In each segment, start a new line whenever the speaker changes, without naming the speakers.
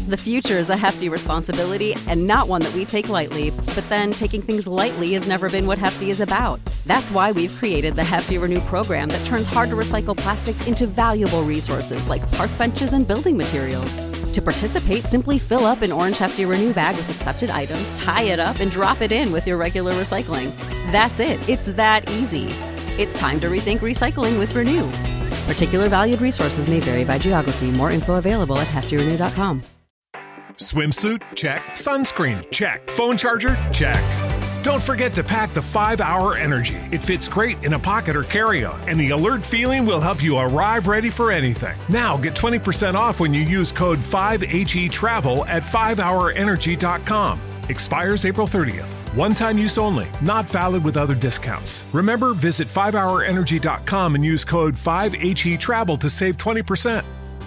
The future is a hefty responsibility and not one that we take lightly, but then taking things lightly has never been what Hefty is about. That's why we've created the Hefty Renew program that turns hard-to-recycle plastics into valuable resources like park benches and building materials. To participate, simply fill up an orange Hefty Renew bag with accepted items, tie it up, and drop it in with your regular recycling. That's it. It's that easy. It's time to rethink recycling with Renew. Particular valued resources may vary by geography. More info available at heftyrenew.com.
Swimsuit? Check. Sunscreen? Check. Phone charger? Check. Don't forget to pack the 5-Hour Energy. It fits great in a pocket or carry-on, and the alert feeling will help you arrive ready for anything. Now get 20% off when you use code 5HETRAVEL at 5hourenergy.com. Expires April 30th. One-time use only. Not valid with other discounts. Remember, visit 5hourenergy.com and use code 5HETRAVEL to save 20%.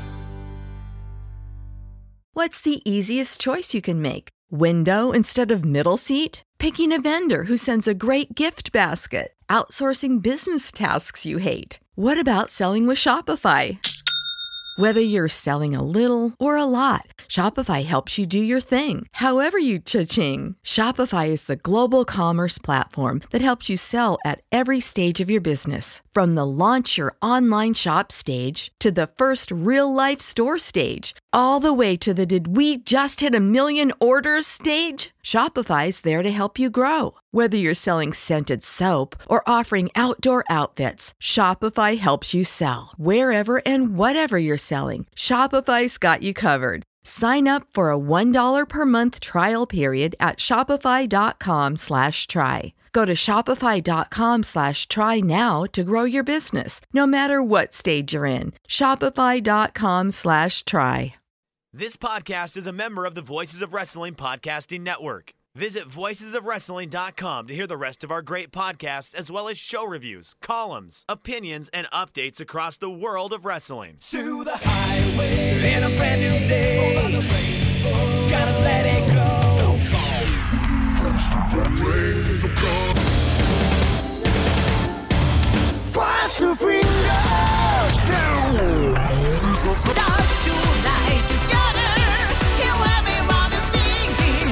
What's the easiest choice you can make? Window instead of middle seat? Picking a vendor who sends a great gift basket? Outsourcing business tasks you hate? What about selling with Shopify? Whether you're selling a little or a lot, Shopify helps you do your thing, however you cha-ching. Shopify is the global commerce platform that helps you sell at every stage of your business. From the launch your online shop stage to the first real-life store stage, all the way to the did we just hit 1 million orders stage. Shopify's there to help you grow. Whether you're selling scented soap or offering outdoor outfits, Shopify helps you sell. Wherever and whatever you're selling, Shopify's got you covered. Sign up for a $1 per month trial period at shopify.com/try. Go to shopify.com/try now to grow your business, no matter what stage you're in. Shopify.com/try.
This podcast is a member of the Voices of Wrestling Podcasting Network. Visit voicesofwrestling.com to hear the rest of our great podcasts, as well as show reviews, columns, opinions, and updates across the world of wrestling.
To the highway in a brand new day. Over the rainbow, gotta let it go. So fast to finger down. Stars tonight together. Here everybody's singing.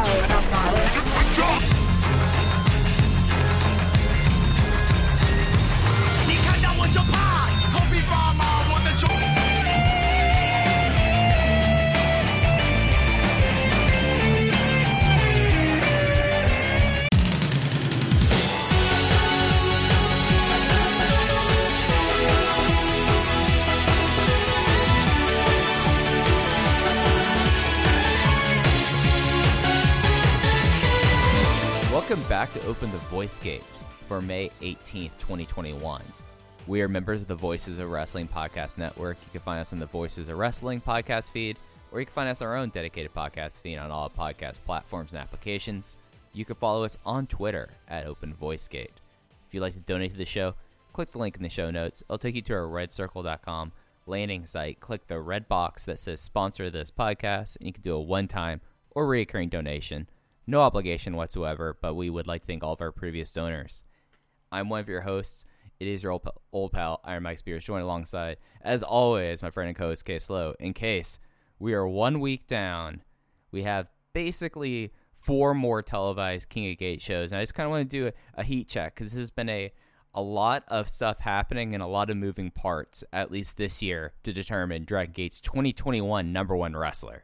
Welcome back to Open the Voice Gate for May 18th, 2021. We are members of the Voices of Wrestling Podcast Network. You can find us on the Voices of Wrestling podcast feed, or you can find us our own dedicated podcast feed on all podcast platforms and applications. You can follow us on Twitter at Open Voice Gate. If you'd like to donate to the show, click the link in the show notes. It'll take you to our redcircle.com landing site. Click the red box that says sponsor this podcast, and you can do a one-time or recurring donation. No obligation whatsoever, but we would like to thank all of our previous donors. I'm one of your hosts. It is your old pal, Iron Mike Spears, joined alongside, as always, my friend and co-host, Case Lowe. In case we are 1 week down, we have basically 4 more televised King of Gate shows. And I just kind of want to do a heat check, because this has been a lot of stuff happening and a lot of moving parts, at least this year, to determine Dragon Gate's 2021 #1 wrestler.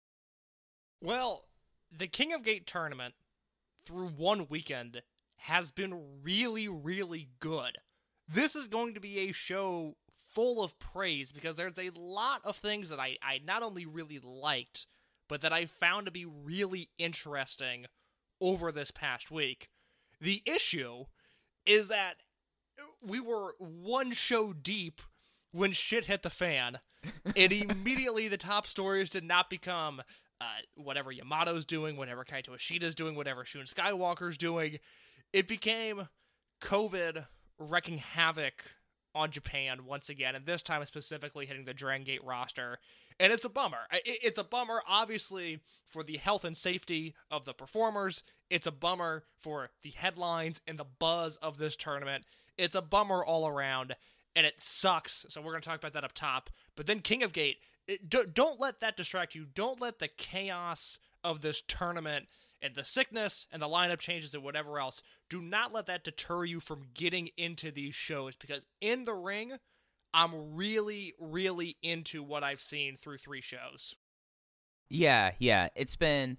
Well, the King of Gate tournament, through one weekend, has been really, really good. This is going to be a show full of praise, because there's a lot of things that I not only really liked, but that I found to be really interesting over this past week. The issue is that we were one show deep when shit hit the fan, and immediately the top stories did not become whatever Yamato's doing, whatever Kaito Ishida's doing, whatever Shun Skywalker's doing. It became COVID wreaking havoc on Japan once again, and this time specifically hitting the Dragon Gate roster. And it's a bummer. It's a bummer, obviously, for the health and safety of the performers. It's a bummer for the headlines and the buzz of this tournament. It's a bummer all around, and it sucks. So we're going to talk about that up top. But then King of Gate, don't let that distract you. Don't let the chaos of this tournament and the sickness and the lineup changes and whatever else, do not let that deter you from getting into these shows, because in the ring, I'm really, really into what I've seen through 3 shows.
Yeah. It's been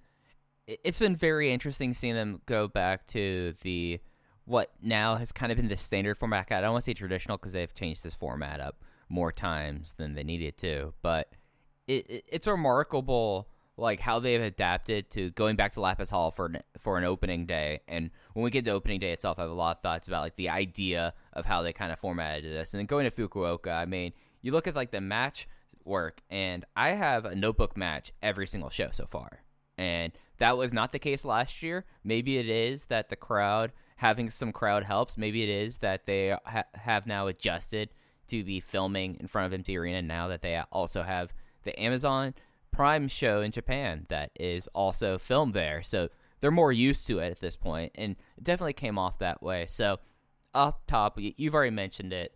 very interesting seeing them go back to what now has kind of been the standard format. I don't want to say traditional because they've changed this format up more times than they needed to, but it's remarkable like how they've adapted to going back to Lapis Hall for an opening day. And when we get to opening day itself, I have a lot of thoughts about like the idea of how they kind of formatted this. And then going to Fukuoka, I mean, you look at like the match work, and I have a notebook match every single show so far. And that was not the case last year. Maybe it is that the crowd, having some crowd helps. Maybe it is that they have now adjusted to be filming in front of Empty Arena now that they also have the Amazon Prime show in Japan that is also filmed there. So they're more used to it at this point, and it definitely came off that way. So up top, you've already mentioned it.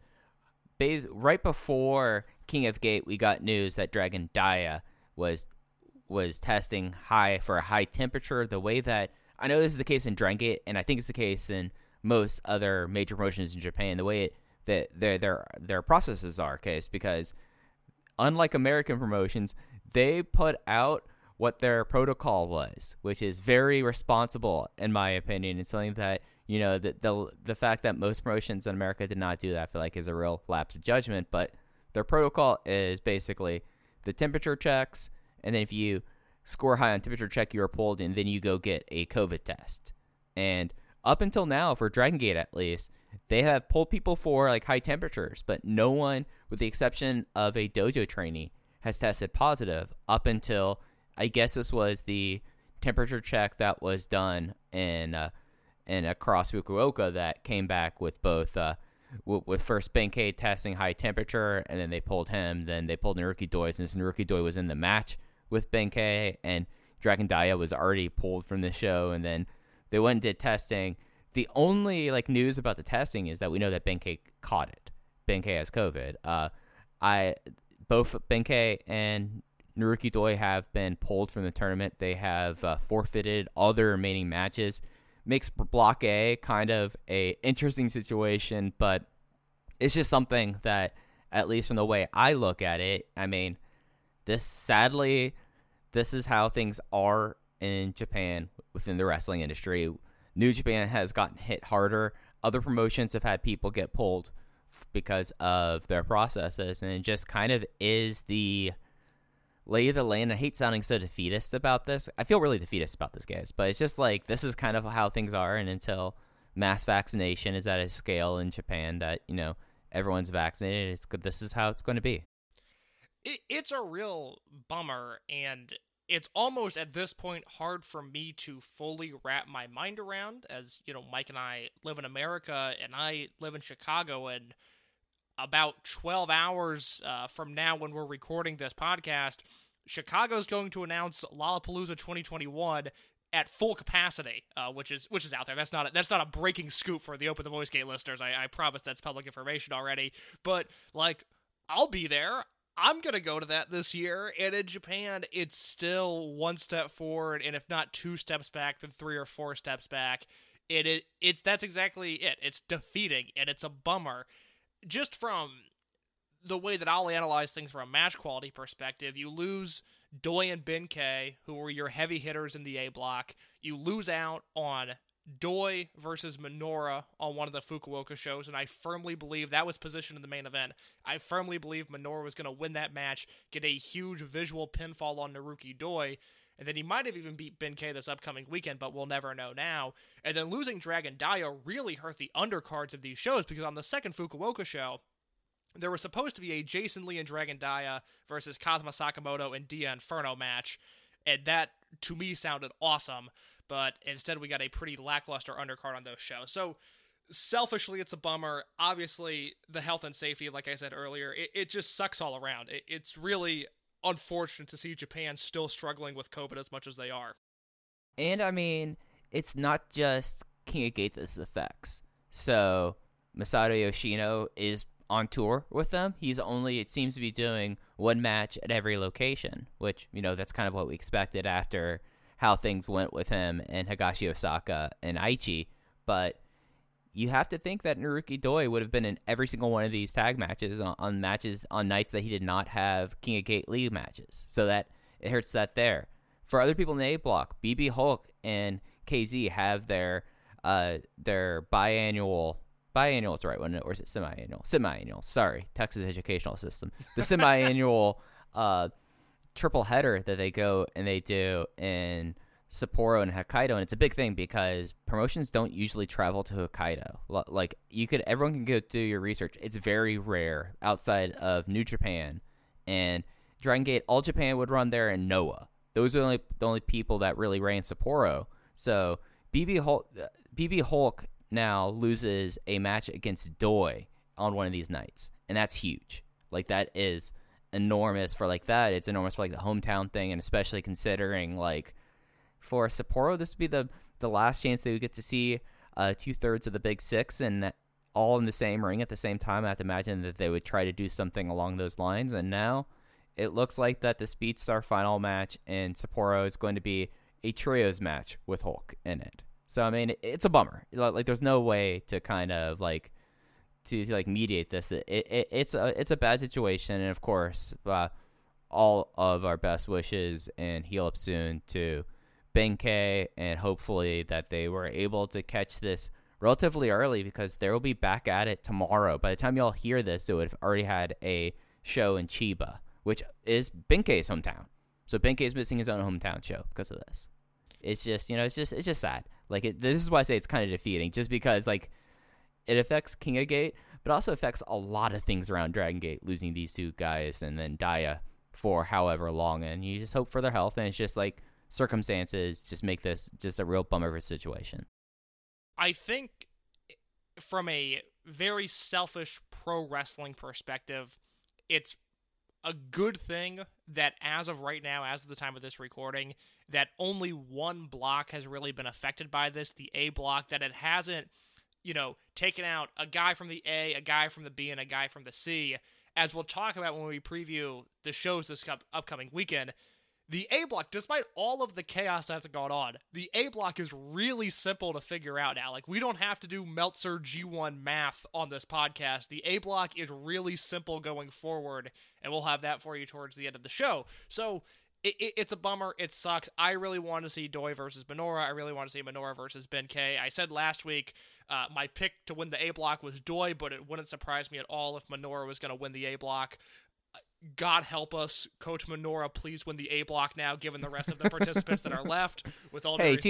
Right before King of Gate, we got news that Dragon Dia was testing high for a high temperature. The way that I know this is the case in Dragon Gate, and I think it's the case in most other major promotions in Japan. The way that their processes are case, because unlike American promotions, they put out what their protocol was, which is very responsible in my opinion. It's something that, you know, the fact that most promotions in America did not do that, I feel like is a real lapse of judgment. But their protocol is basically the temperature checks, and then if you score high on temperature check, you are pulled, and then you go get a COVID test. And up until now, for Dragon Gate at least, they have pulled people for like high temperatures, but no one, with the exception of a dojo trainee, has tested positive up until, I guess this was the temperature check that was done in across Fukuoka that came back with both with first Benkei testing high temperature, and then they pulled him. Then they pulled Naruki Doi, since Naruki Doi was in the match with Benkei, and Dragon Dia was already pulled from the show. And then they went and did testing. The only like news about the testing is that we know that Benkei caught it. Benkei has COVID. Both Benkei and Naruki Doi have been pulled from the tournament. They have forfeited all their remaining matches. Makes Block A kind of a interesting situation, but it's just something that, at least from the way I look at it, I mean, sadly, this is how things are in Japan within the wrestling industry. New Japan has gotten hit harder. Other promotions have had people get pulled because of their processes, and it just kind of is the lay of the land. I hate sounding so defeatist about this. I feel really defeatist about this, guys, but it's just like, this is kind of how things are, and until mass vaccination is at a scale in Japan that, you know, everyone's vaccinated, this is how it's going to be.
It's a real bummer, and it's almost at this point hard for me to fully wrap my mind around, as, you know, Mike and I live in America, and I live in Chicago, and about 12 hours from now when we're recording this podcast, Chicago's going to announce Lollapalooza 2021 at full capacity, which is out there. That's not a breaking scoop for the Open the Voice Gate listeners. I promise that's public information already. But, like, I'll be there. I'm going to go to that this year, and in Japan, it's still one step forward, and if not 2 steps back, then 3 or 4 steps back. That's exactly it. It's defeating, and it's a bummer. Just from the way that I'll analyze things from a match quality perspective, you lose Doi and Benkei, who were your heavy hitters in the A block. You lose out on Doi versus Minoura on one of the Fukuoka shows, and I firmly believe that was positioned in the main event. I firmly believe Minoura was going to win that match, get a huge visual pinfall on Naruki Doi, and then he might have even beat Benkei this upcoming weekend, but we'll never know now. And then losing Dragon Dia really hurt the undercards of these shows, because on the second Fukuoka show, there was supposed to be a Jason Lee and Dragon Dia versus Kazuma Sakamoto and Dia Inferno match, and that, to me, sounded awesome, but instead we got a pretty lackluster undercard on those shows. So, selfishly, it's a bummer. Obviously, the health and safety, like I said earlier, it just sucks all around. It's really unfortunate to see Japan still struggling with COVID as much as they are.
And I mean, it's not just King of Gate this affects. So Masato Yoshino is on tour with them. It seems to be doing one match at every location, which, that's kind of what we expected after how things went with him and Higashi Osaka and Aichi. But you have to think that Naruki Doi would have been in every single one of these tag matches on nights that he did not have King of Gate League matches. So that it hurts that there. For other people in the A block, BB Hulk and KZ have their biannual is the right one, or is it semi-annual? Sorry, Texas educational system. The semi-annual triple header that they go and they do in Sapporo and Hokkaido, and it's a big thing because promotions don't usually travel to Hokkaido. Like everyone can go do your research. It's very rare outside of New Japan and Dragon Gate. All Japan would run there, and Noah. Those are the only people that really ran Sapporo. So BB Hulk now loses a match against Doi on one of these nights, and that's huge. Like, that is enormous for like that. It's enormous for like the hometown thing, and especially considering like for Sapporo, this would be the last chance they would get to see 2/3 of the Big Six and all in the same ring at the same time. I have to imagine that they would try to do something along those lines, and now it looks like that the Speedstar final match in Sapporo is going to be a trios match with Hulk in it. So, I mean, it's a bummer. Like, there's no way to kind of like to mediate this. It's a bad situation, and of course, all of our best wishes and heal up soon to Benkei, and hopefully that they were able to catch this relatively early, because they will be back at it tomorrow. By the time y'all hear this, it would have already had a show in Chiba, which is Benkei's hometown. So Benkei's missing his own hometown show because of this. It's just, it's just sad. Like, this is why I say it's kind of defeating, just because like it affects King of Gate, but also affects a lot of things around Dragon Gate, losing these two guys and then Daya for however long, and you just hope for their health, and it's just like circumstances just make this just a real bummer of a situation.
I think from a very selfish pro wrestling perspective, it's a good thing that as of right now, as of the time of this recording, that only one block has really been affected by this, the A block, that it hasn't, taken out a guy from the A, a guy from the B, and a guy from the C. As we'll talk about when we preview the shows this upcoming weekend, the A block, despite all of the chaos that's gone on, the A block is really simple to figure out now. Like, we don't have to do Meltzer G1 math on this podcast. The A block is really simple going forward, and we'll have that for you towards the end of the show. So, it's a bummer. It sucks. I really want to see Doi versus Minoura. I really want to see Minoura versus Benkei. I said last week my pick to win the A block was Doi, but it wouldn't surprise me at all if Minoura was going to win the A block. God help us, Coach Minoura, please win the A block now, given the rest of the participants that are left. With all due respect.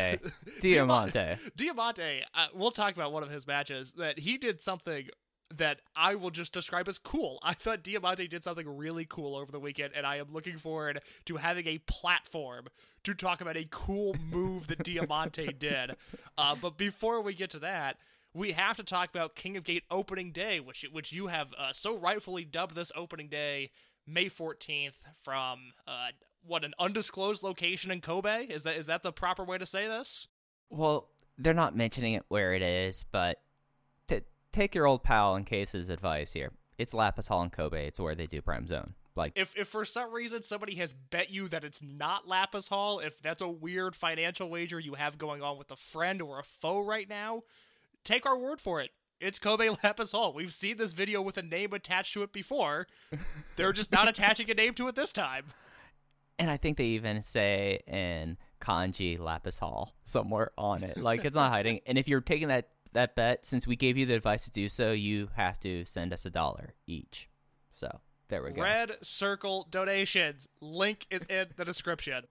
Diamante.
Diamante, we'll talk about one of his matches, that he did something that I will just describe as cool. I thought Diamante did something really cool over the weekend, and I am looking forward to having a platform to talk about a cool move that Diamante did. But before we get to that, we have to talk about King of Gate opening day, which you have so rightfully dubbed this opening day, May 14th, from an undisclosed location in Kobe? Is that the proper way to say this?
Well, they're not mentioning it where it is, but take your old pal in Case's advice here. It's Lapis Hall in Kobe. It's where they do Prime Zone. Like,
if for some reason somebody has bet you that it's not Lapis Hall, if that's a weird financial wager you have going on with a friend or a foe right now, take our word for it. It's Kobe Lapis Hall. We've seen this video with a name attached to it before. They're just not attaching a name to it this time.
And I think they even say in kanji Lapis Hall somewhere on it. Like, it's not hiding. And if you're taking that bet, since we gave you the advice to do so, you have to send us $1 each. So there we go.
Red Circle donations. Link is in the description.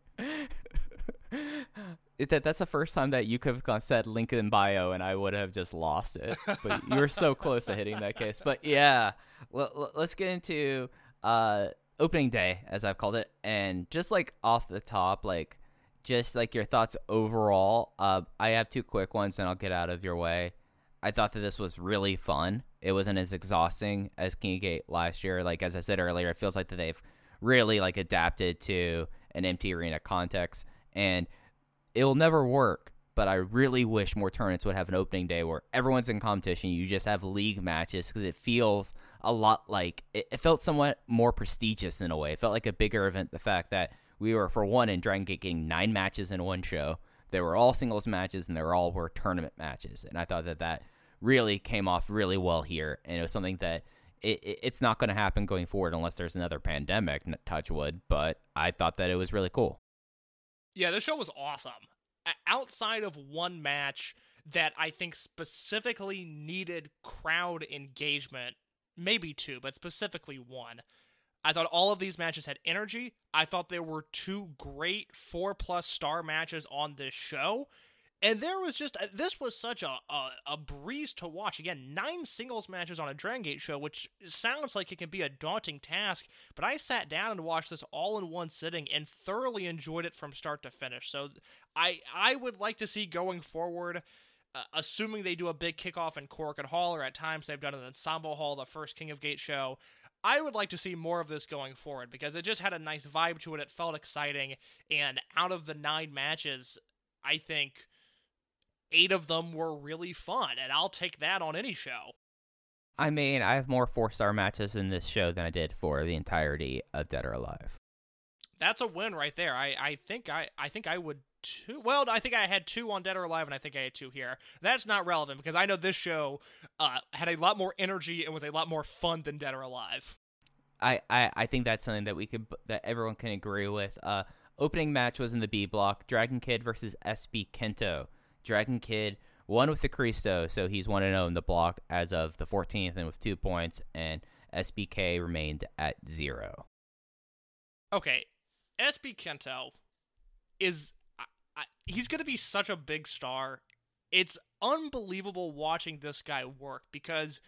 That's the first time that you could have said link in bio and I would have just lost it. But you were so close to hitting that case. But yeah, let's get into opening day, as I've called it. And just like off the top, like just like your thoughts overall. I have two quick ones and I'll get out of your way. I thought that this was really fun. It wasn't as exhausting as King of Gate last year. Like, as I said earlier, it feels like that they've really like adapted to an empty arena context, and it will never work, but I really wish more tournaments would have an opening day where everyone's in competition. You just have league matches because it feels a lot like it felt somewhat more prestigious in a way. It felt like a bigger event. The fact that we were, for one, in Dragon Gate getting 9 matches in one show. They were all singles matches, and they were tournament matches. And I thought that really came off really well here. And it was something that it's not going to happen going forward unless there's another pandemic, touch wood. But I thought that it was really cool.
Yeah, this show was awesome. Outside of one match that I think specifically needed crowd engagement, maybe 2, but specifically one, I thought all of these matches had energy. I thought there were 2 great 4+ star matches on this show. And this was such a breeze to watch. Again, 9 singles matches on a Dragon Gate show, which sounds like it can be a daunting task, but I sat down and watched this all in one sitting and thoroughly enjoyed it from start to finish. So I would like to see going forward, assuming they do a big kickoff in Korakuen Hall, or at times they've done an Ensemble Hall, the first King of Gate show, I would like to see more of this going forward because it just had a nice vibe to it. It felt exciting, and out of the 9 matches, I think 8 of them were really fun, and I'll take that on any show.
I mean, I have more 4-star matches in this show than I did for the entirety of Dead or Alive.
That's a win right there. I think I would too. Well, I think I had 2 on Dead or Alive, and I think I had 2 here. That's not relevant because I know this show had a lot more energy and was a lot more fun than Dead or Alive.
I think that's something that everyone can agree with. Opening match was in the B block: Dragon Kid versus SB Kento. Dragon Kid won with the Cristo, so he's 1-0 in the block as of the 14th and with 2 points, and SBK remained at 0.
Okay, SB Kento is... he's going to be such a big star. It's unbelievable watching this guy work because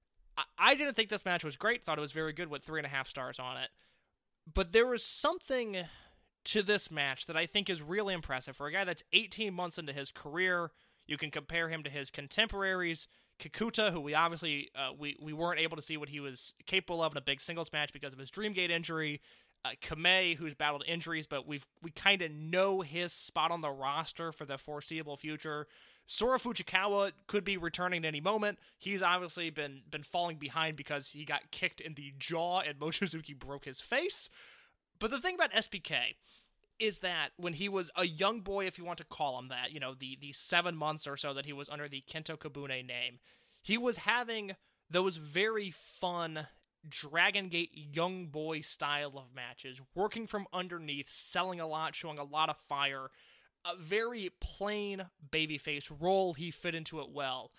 I didn't think this match was great. Thought it was very good with 3.5 stars on it. But there was something to this match that I think is really impressive. For a guy that's 18 months into his career, you can compare him to his contemporaries. Kikuta, who we obviously we weren't able to see what he was capable of in a big singles match because of his Dreamgate injury. Kamei, who's battled injuries, but we kind of know his spot on the roster for the foreseeable future. Sora Fujikawa could be returning at any moment. He's obviously been falling behind because he got kicked in the jaw and Mochizuki broke his face. But the thing about SBK is that when he was a young boy, if you want to call him that, the 7 months or so that he was under the Kento Kabune name, he was having those very fun Dragon Gate young boy style of matches, working from underneath, selling a lot, showing a lot of fire, a very plain babyface role. He fit into it well.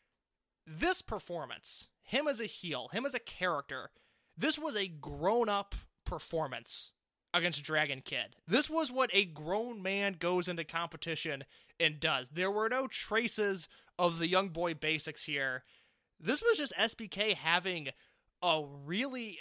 This performance, him as a heel, him as a character, this was a grown-up performance against Dragon Kid. This was what a grown man goes into competition and does. There were no traces of the young boy basics here. This was just SBK having a really,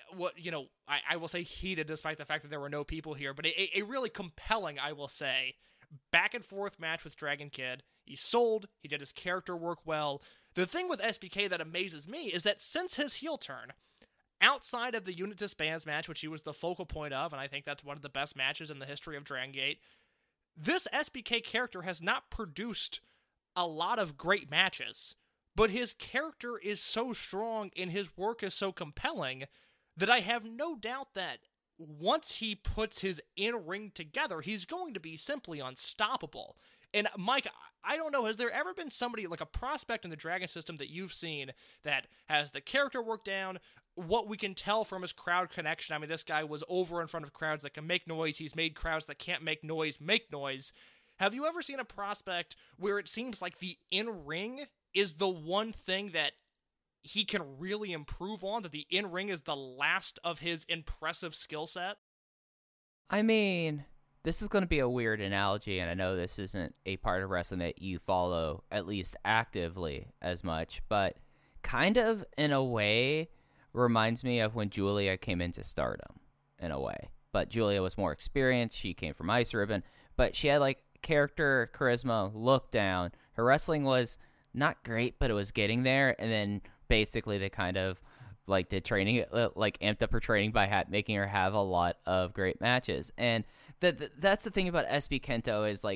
I will say heated, despite the fact that there were no people here, but a really compelling, I will say, back and forth match with Dragon Kid. He sold, he did his character work well. The thing with SBK that amazes me is that since his heel turn, outside of the Unit Disbands match, which he was the focal point of, and I think that's one of the best matches in the history of Dragon Gate, this SBK character has not produced a lot of great matches. But his character is so strong and his work is so compelling that I have no doubt that once he puts his in-ring together, he's going to be simply unstoppable. And Mike, I don't know, has there ever been somebody, like a prospect in the Dragon system that you've seen that has the character work down, what we can tell from his crowd connection? I mean, this guy was over in front of crowds that can make noise. He's made crowds that can't make noise. Have you ever seen a prospect where it seems like the in-ring is the one thing that he can really improve on, that the in-ring is the last of his impressive skill set?
I mean, this is going to be a weird analogy, and I know this isn't a part of wrestling that you follow, at least actively, as much, but kind of, in a way, reminds me of when Julia came into Stardom, in a way. But Julia was more experienced, she came from Ice Ribbon, but she had, character, charisma, look down. Her wrestling was not great, but it was getting there, and then basically they kind of did training, amped up her training by making her have a lot of great matches. And that's the thing about SB Kento is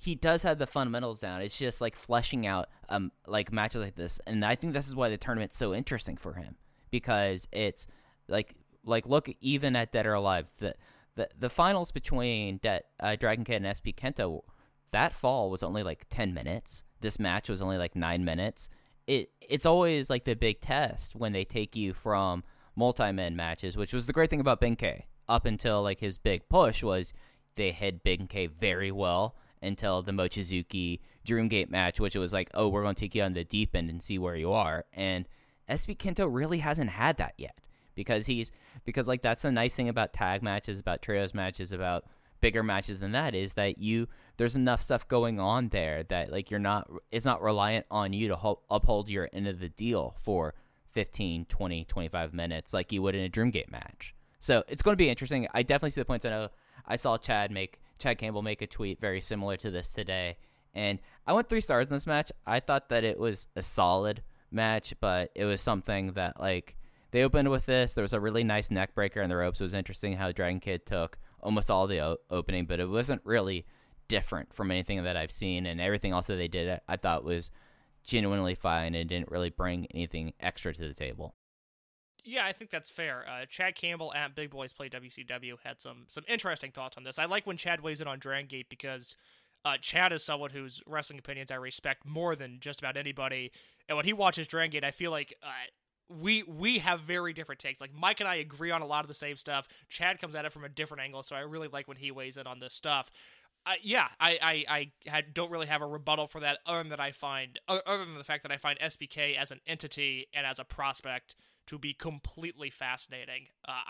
he does have the fundamentals down. It's just like fleshing out like matches like this, and I think this is why the tournament's so interesting for him, because it's like look, even at Dead or Alive, the finals between Dragon Kid and SP Kento, that fall was only like 10 minutes. This match was only like 9 minutes. It's always like the big test when they take you from multi-man matches, which was the great thing about Ben-K. Up until like his big push was they hid Ben-K very well until the Mochizuki Dreamgate match, which it was like, oh, we're going to take you on the deep end and see where you are. And SP Kento really hasn't had that yet, because like that's the nice thing about tag matches, about trios matches, about bigger matches than that, is that there's enough stuff going on there that like it's not reliant on you to uphold your end of the deal for 15, 20, 25 minutes like you would in a Dreamgate match. So it's going to be interesting. I definitely see the points. I know I saw Chad Campbell make a tweet very similar to this today, and I went 3 stars in this match. I thought that it was a solid match, but it was something that like they opened with this. There was a really nice neck breaker in the ropes. It was interesting how Dragon Kid took almost all the opening, but it wasn't really different from anything that I've seen, and everything else that they did I thought was genuinely fine and didn't really bring anything extra to the table.
Yeah, I think that's fair. Chad Campbell at Big Boys Play WCW had some interesting thoughts on this. I like when Chad weighs in on Dragon Gate because Chad is someone whose wrestling opinions I respect more than just about anybody. And when he watches Dragon Gate, I feel like we have very different takes. Like Mike and I agree on a lot of the same stuff. Chad comes at it from a different angle, so I really like when he weighs in on this stuff. I don't really have a rebuttal for that other than the fact that I find SBK as an entity and as a prospect to be completely fascinating.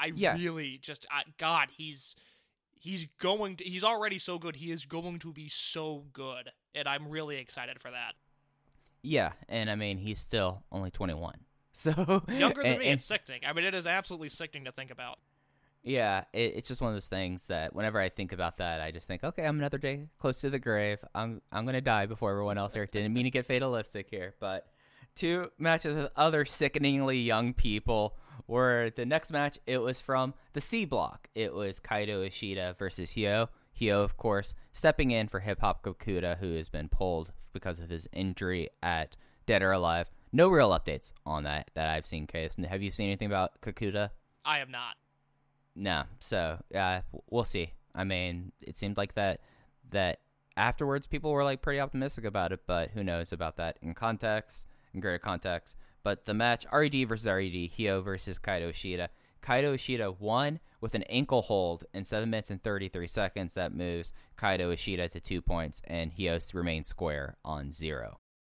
He's already so good. He is going to be so good, and I'm really excited for that.
Yeah, and I mean, he's still only 21. So
younger than me, it's sickening. I mean, it is absolutely sickening to think about.
Yeah, it's just one of those things that whenever I think about that, I just think, okay, I'm another day close to the grave. I'm going to die before everyone else here. Didn't mean to get fatalistic here, but 2 matches with other sickeningly young people were the next match. It was from the C block. It was Kaito Ishida versus Hyo. Hyo, of course, stepping in for Hip Hop Kakuta, who has been pulled because of his injury at Dead or Alive. No real updates on that I've seen, Case. Have you seen anything about Kakuta?
I have not.
No, so we'll see. I mean, it seemed like that afterwards people were like pretty optimistic about it, but who knows about that in greater context. But the match, RED versus RED, Hyo versus Kaito Ishida. Kaito Ishida won with an ankle hold in 7 minutes and 33 seconds. That moves Kaito Ishida to 2 points, and Hyo remains square on 0.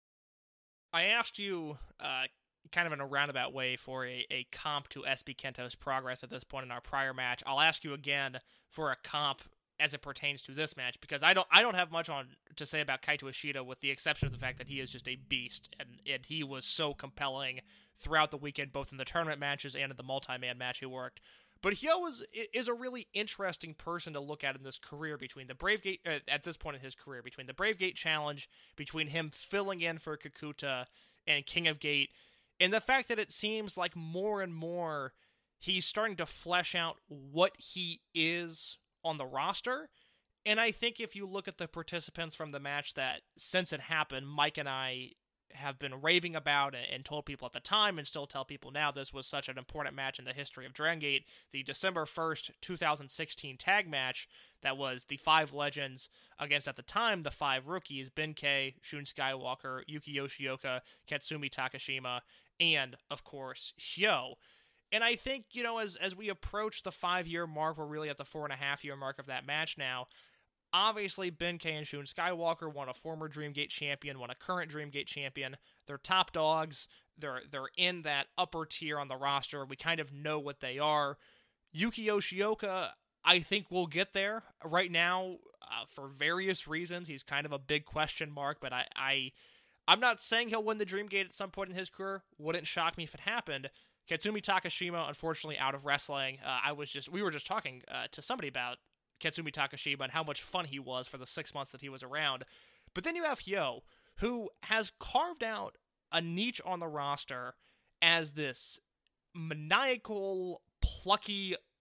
I asked you kind of in a roundabout way for a comp to SB Kento's progress at this point in our prior match. I'll ask you again for a comp as it pertains to this match, because I don't have much to say about Kaito Ishida, with the exception of the fact that he is just a beast, and he was so compelling throughout the weekend, both in the tournament matches and in the multi-man match he worked. But Hyo is a really interesting person to look at in this career, between the Bravegate, at this point in his career, between the Bravegate Challenge, between him filling in for Kakuta and King of Gate, and the fact that it seems like more and more he's starting to flesh out what he is on the roster. And I think if you look at the participants from the match that, since it happened, Mike and I have been raving about and told people at the time and still tell people now this was such an important match in the history of Dragon Gate, the December 1st, 2016 tag match that was the 5 legends against, at the time, the 5 rookies, Ben-K, Shun Skywalker, Yuki Yoshioka, Katsumi Takashima, and, of course, Hyo. And I think, as we approach the 5-year mark, we're really at the 4.5-year mark of that match now. Obviously, Ben-K and Shun Skywalker, one a former Dreamgate champion, one a current Dreamgate champion. They're top dogs. They're in that upper tier on the roster. We kind of know what they are. Yuki Yoshioka, I think will get there. Right now, for various reasons, he's kind of a big question mark, but I'm not saying he'll win the Dreamgate at some point in his career. Wouldn't shock me if it happened. Katsumi Takashima, unfortunately, out of wrestling. We were just talking to somebody about Katsumi Takashima and how much fun he was for the 6 months that he was around. But then you have Hyo, who has carved out a niche on the roster as this maniacal, plucky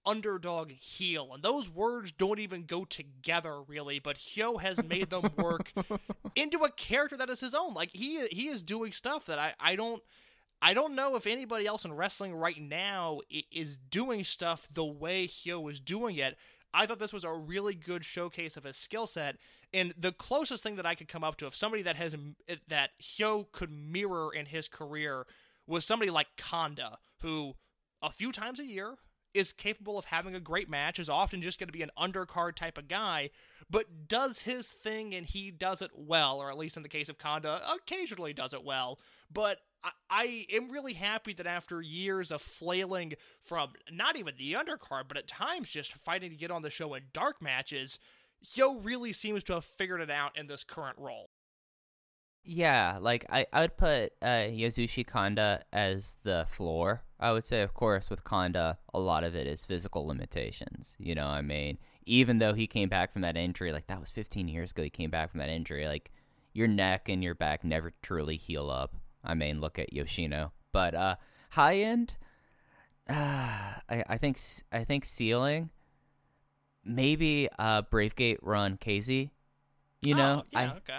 underdog heel, and those words don't even go together really, but Hyo has made them work into a character that is his own. Like, he is doing stuff that I don't know if anybody else in wrestling right now is doing stuff the way Hyo is doing it. I thought this was a really good showcase of his skill set, and the closest thing that I could come up to of somebody that Hyo could mirror in his career was somebody like Kanda, who a few times a year is capable of having a great match, is often just going to be an undercard type of guy, but does his thing and he does it well, or at least in the case of Kanda, occasionally does it well. But I am really happy that after years of flailing from not even the undercard, but at times just fighting to get on the show in dark matches, Hyo really seems to have figured it out in this current role.
Yeah, like, I would put Yasushi Kanda as the floor. I would say, of course, with Kanda, a lot of it is physical limitations. You know, I mean, even though he came back from that injury, like, that was 15 years ago he came back from that injury, like, your neck and your back never truly heal up. I mean, look at Yoshino. But high end, I think ceiling, maybe Bravegate run KZ. You know,
okay.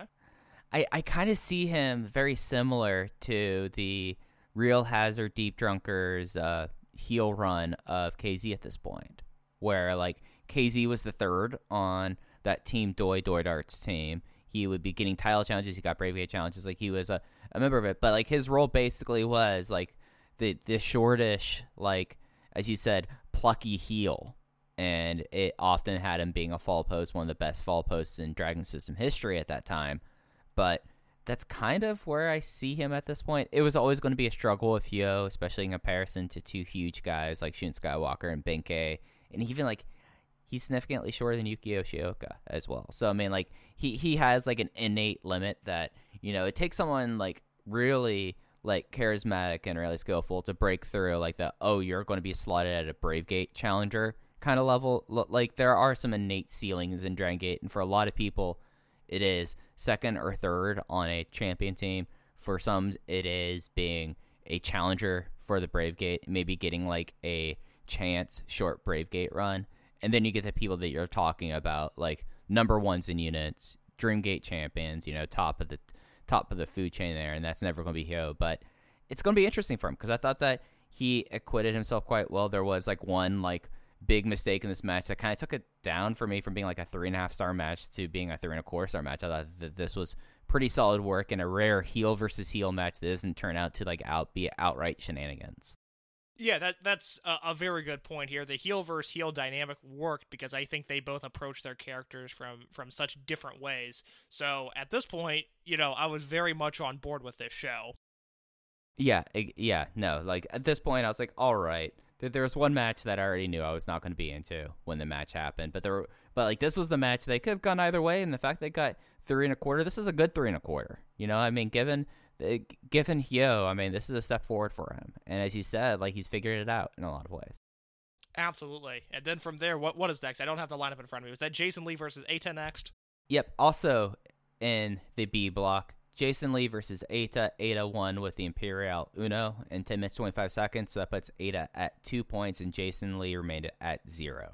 I kind of see him very similar to the Real Hazard Deep Drunkers heel run of KZ at this point, where, like, KZ was the third on that Team Doi Darts team. He would be getting title challenges. He got Bravegate challenges. Like, he was a member of it. But, like, his role basically was, like, the shortish, like, as you said, plucky heel. And it often had him being a fall post, one of the best fall posts in Dragon System history at that time. But that's kind of where I see him at this point. It was always going to be a struggle with Hyo, especially in comparison to two huge guys like Shun Skywalker and Benkei. And even, like, he's significantly shorter than Yuki Yoshioka as well. So, I mean, like, he has, like, an innate limit that, you know, it takes someone, like, really, like, charismatic and really skillful to break through, like, you're going to be slotted at a Bravegate challenger kind of level. Like, there are some innate ceilings in Dragon Gate, and for a lot of people, it is second or third on a champion team. For some, it is being a challenger for the Bravegate, maybe getting, like, a chance short Bravegate run. And then you get the people that you're talking about, like number ones in units, Dreamgate champions, you know, top of the food chain there, and that's never going to be Hyo. But it's going to be interesting for him because I thought that he acquitted himself quite well. There was, like, one, like, big mistake in this match that kind of took it down for me from being like a 3.5 star match to being a 3.25 star match. I thought that this was pretty solid work in a rare heel versus heel match that doesn't turn out to, like, be outright shenanigans.
Yeah, that's a very good point here. The heel versus heel dynamic worked because I think they both approached their characters from such different ways. So at this point, you know, I was very much on board with this show. Yeah, no, like, at this point I was like, all right. There was one match that I already knew I was not going to be into when the match happened, but like, this was the match they could have gone either way, and the fact they got 3.25, this is a good 3.25. You know, I mean, given Hyo, I mean, this is a step forward for him, and as you said, like, he's figured it out in a lot of ways. Absolutely. And then from there, what is next? I don't have the lineup in front of me. Was that Jason Lee versus Eita next?
Yep. Also in the B block, Jason Lee versus Eita. Eita won with the Imperial Uno in 10 minutes 25 seconds. So that puts Eita at 2 points, and Jason Lee remained at 0.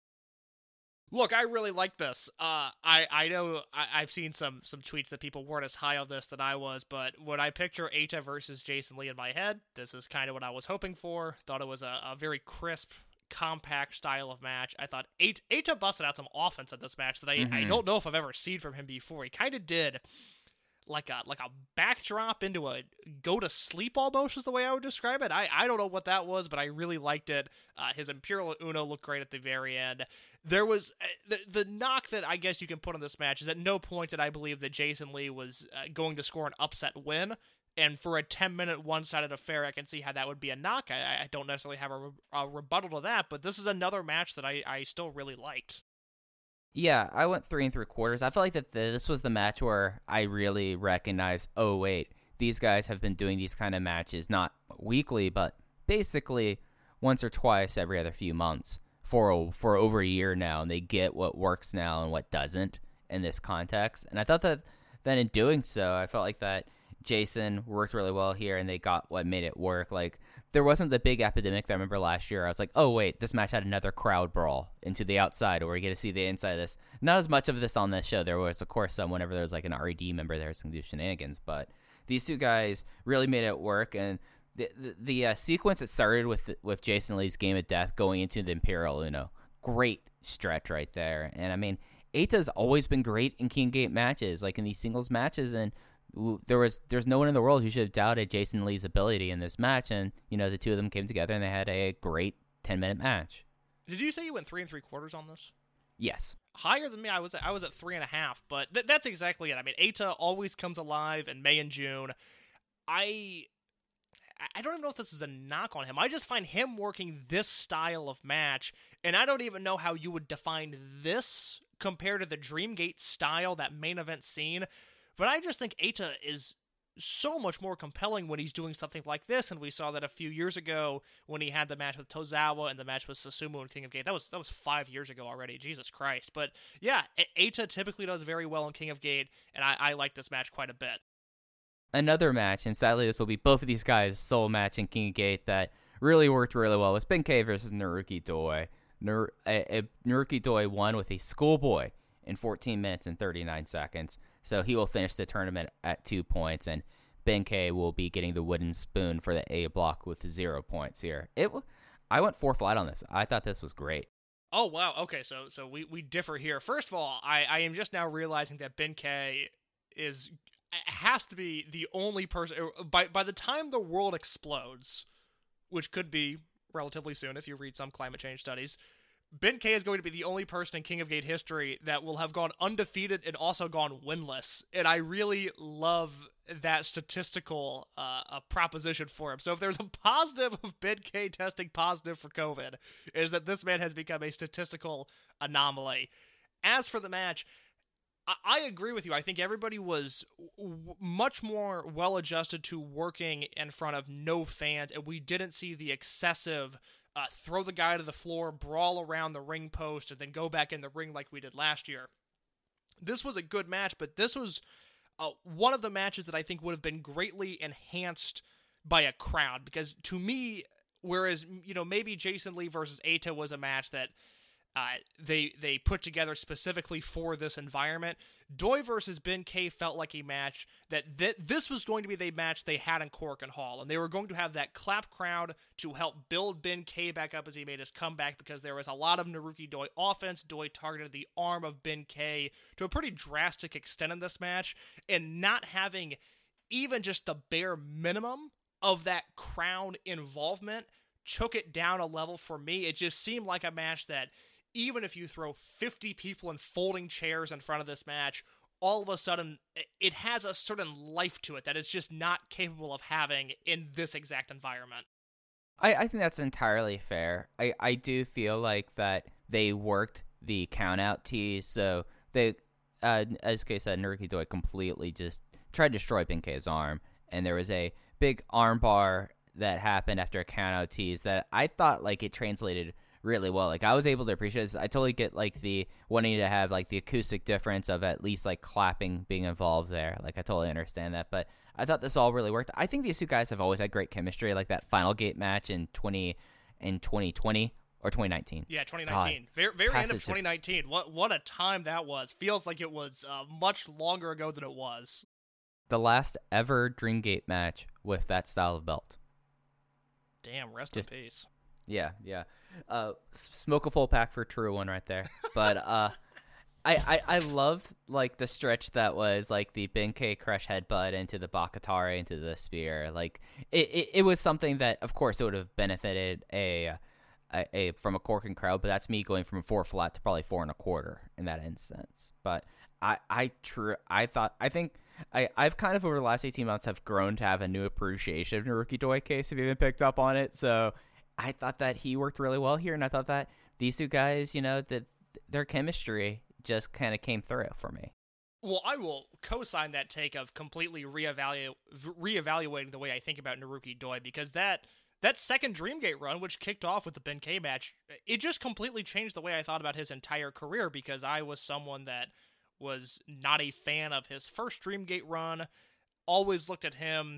Look, I really like this. I know I've seen some tweets that people weren't as high on this than I was, but when I picture Eita versus Jason Lee in my head, this is kind of what I was hoping for. Thought it was a very crisp, compact style of match. I thought Eita busted out some offense at this match that I don't know if I've ever seen from him before. He kind of did like a backdrop into a go to sleep almost is the way I would describe it. I don't know what that was, but I really liked it. His Imperial Uno looked great at the very end. There was the knock that I guess you can put on this match is at no point did I believe that Jason Lee was going to score an upset win. And for a 10-minute one-sided affair, I can see how that would be a knock. I don't necessarily have a rebuttal to that, but this is another match that I still really liked.
Yeah, I went 3 3/4. I feel like that this was the match where I really recognized, oh, wait, these guys have been doing these kind of matches, not weekly, but basically once or twice every other few months for over a year now, and they get what works now and what doesn't in this context. And I thought that in doing so, I felt like that Jason worked really well here, and they got what made it work. Like, there wasn't the big epidemic that I remember last year. I was like, oh, wait, this match had another crowd brawl into the outside, or we get to see the inside of this. Not as much of this on this show. There was, of course, some whenever there was like an RED member there, some do shenanigans, but these two guys really made it work. And the sequence that started with Jason Lee's Game of Death going into the Imperial Uno, great stretch right there. And I mean, Eita's always been great in King Gate matches, like in these singles matches, and there's no one in the world who should have doubted Jason Lee's ability in this match, and the two of them came together and they had a great 10-minute match.
Did you say you went 3 3/4 on this?
Yes.
Higher than me. I was at 3.5, but that's exactly it. I mean, Eita always comes alive in May and June. I don't even know if this is a knock on him. I just find him working this style of match, and I don't even know how you would define this compared to the Dreamgate style, that main event scene. But I just think Eita is so much more compelling when he's doing something like this, and we saw that a few years ago when he had the match with Tozawa and the match with Susumu and King of Gate. That was 5 years ago already, Jesus Christ. But yeah, Eita typically does very well in King of Gate, and I like this match quite a bit.
Another match, and sadly this will be both of these guys' sole match in King of Gate that really worked really well, was Ben-K versus Naruki Doi. Naruki Doi won with a schoolboy in 14 minutes and 39 seconds. So he will finish the tournament at 2 points, and Ben-K will be getting the wooden spoon for the A block with 0 points here. I went 4 flat on this. I thought this was great.
Oh, wow. Okay, so we differ here. First of all, I am just now realizing that Ben-K has to be the only person, by the time the world explodes, which could be relatively soon if you read some climate change studies, Ben-K is going to be the only person in King of Gate history that will have gone undefeated and also gone winless. And I really love that statistical proposition for him. So if there's a positive of Ben-K testing positive for COVID, it is that this man has become a statistical anomaly. As for the match, I agree with you. I think everybody was much more well-adjusted to working in front of no fans, and we didn't see the excessive throw the guy to the floor, brawl around the ring post, and then go back in the ring like we did last year. This was a good match, but this was one of the matches that I think would have been greatly enhanced by a crowd, because to me, whereas maybe Jason Lee versus Eita was a match that they put together specifically for this environment, Doi versus Ben-K felt like a match that this was going to be the match they had in Korakuen Hall, and they were going to have that clap crowd to help build Ben-K back up as he made his comeback, because there was a lot of Naruki Doi offense. Doi targeted the arm of Ben-K to a pretty drastic extent in this match, and not having even just the bare minimum of that crowd involvement took it down a level for me. It just seemed like a match that even if you throw 50 people in folding chairs in front of this match, all of a sudden it has a certain life to it that it's just not capable of having in this exact environment.
I think that's entirely fair. I do feel like that they worked the count-out tease, so they, as Kay said, Naruki Doi completely just tried to destroy Ben-K's arm, and there was a big arm bar that happened after a count-out tease that I thought like it translated really well. Like I was able to appreciate this. I totally get like the wanting to have like the acoustic difference of at least like clapping being involved there. Like I totally understand that, but I thought this all really worked. I think these two guys have always had great chemistry, like that Final Gate match in 2020 or 2019.
Yeah, 2019. God, very end of 2019. What a time that was. Feels like it was much longer ago than it was.
The last ever Dreamgate match with that style of belt.
Damn, rest in peace.
Yeah. Smoke a full pack for true one right there. But I loved like the stretch that was like the Ben-K crush headbutt into the Bakatare into the spear. Like it was something that of course it would have benefited a from a Korakuen crowd, but that's me going from 4 flat to probably 4 1/4 in that instance. But I've kind of over the last 18 months have grown to have a new appreciation of Naruki Doi case, if you haven't picked up on it. So I thought that he worked really well here, and I thought that these two guys, that their chemistry just kind of came through for me.
Well, I will co-sign that take of completely reevaluating the way I think about Naruki Doi, because that second Dreamgate run, which kicked off with the Ben-K match, it just completely changed the way I thought about his entire career, because I was someone that was not a fan of his first Dreamgate run, always looked at him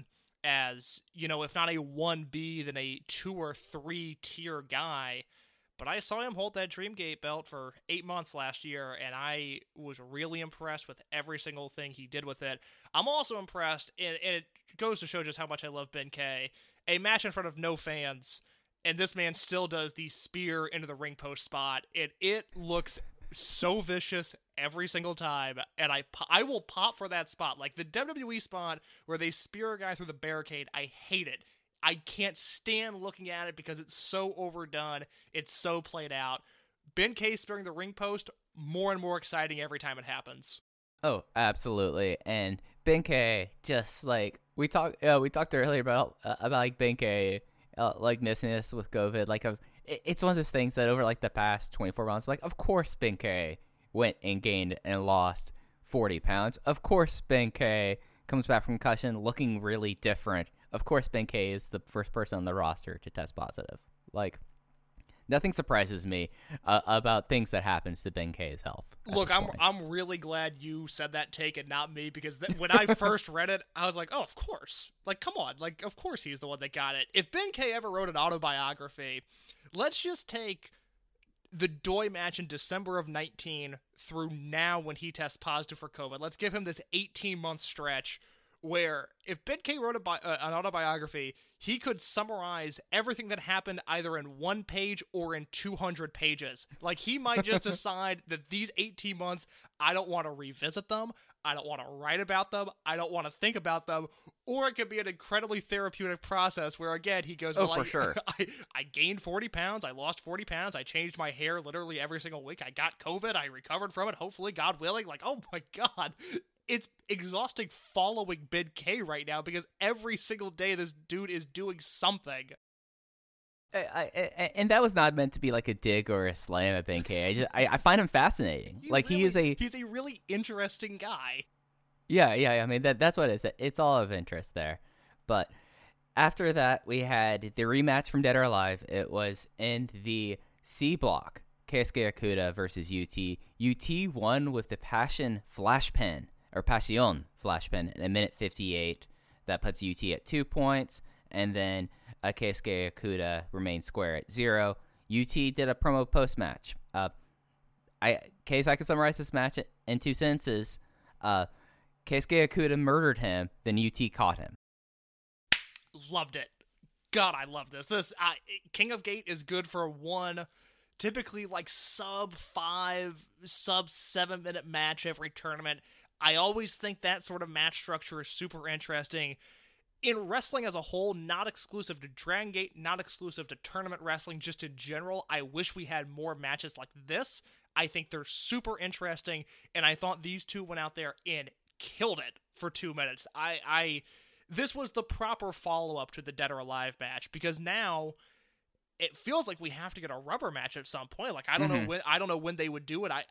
as, if not a 1B, then a 2 or 3 tier guy. But I saw him hold that Dreamgate belt for 8 months last year, and I was really impressed with every single thing he did with it. I'm also impressed, and it goes to show just how much I love Ben K. A match in front of no fans, and this man still does the spear into the ring post spot. It looks so vicious every single time, and I will pop for that spot. Like the WWE spot where they spear a guy through the barricade, I hate it. I can't stand looking at it because it's so overdone. It's so played out. Ben K spearing the ring post, more and more exciting every time it happens.
Oh, absolutely. And Ben K, just like we talked earlier about like Ben K, like missing this with COVID. Like it's one of those things that over like the past 24 months, like of course Ben K went and gained and lost 40 pounds. Of course Ben K comes back from concussion looking really different. Of course, Ben K is the first person on the roster to test positive. Like, nothing surprises me about things that happens to Ben K's health.
Look, I'm really glad you said that take and not me, because when I first read it, I was like, oh, of course. Like, come on. Like, of course he's the one that got it. If Ben K ever wrote an autobiography, let's just take the Doi match in December of 19 through now when he tests positive for COVID. Let's give him this 18-month stretch where if Ben K wrote an autobiography, he could summarize everything that happened either in 1 page or in 200 pages. Like, he might just decide that these 18 months, I don't want to revisit them, I don't want to write about them, I don't want to think about them, or it could be an incredibly therapeutic process where, again, he goes,
for sure.
I gained 40 pounds, I lost 40 pounds, I changed my hair literally every single week, I got COVID, I recovered from it, hopefully, God willing. Like, oh my God. It's exhausting following Ben K right now because every single day this dude is doing something.
And that was not meant to be like a dig or a slam at Ben K. I find him fascinating. He's
a really interesting guy.
Yeah. I mean that's what it is. It's all of interest there. But after that, we had the rematch from Dead or Alive. It was in the C block. Keisuke Okuda versus UT. UT won with the Passion Flash Pin. Or Passion Flash Pin in a minute 58. That puts UT at 2 points. And then Keisuke Okuda remained square at 0. UT did a promo post-match. I can summarize this match in 2 sentences. Keisuke Okuda murdered him, then UT caught him.
Loved it. God, I love this. King of Gate is good for one, typically like sub 5, sub 7 minute match every tournament. I always think that sort of match structure is super interesting. In wrestling as a whole, not exclusive to Dragon Gate, not exclusive to tournament wrestling, just in general, I wish we had more matches like this. I think they're super interesting, and I thought these two went out there and killed it for 2 minutes. This was the proper follow-up to the Dead or Alive match, because now it feels like we have to get a rubber match at some point. Like, I don't know when they would do it.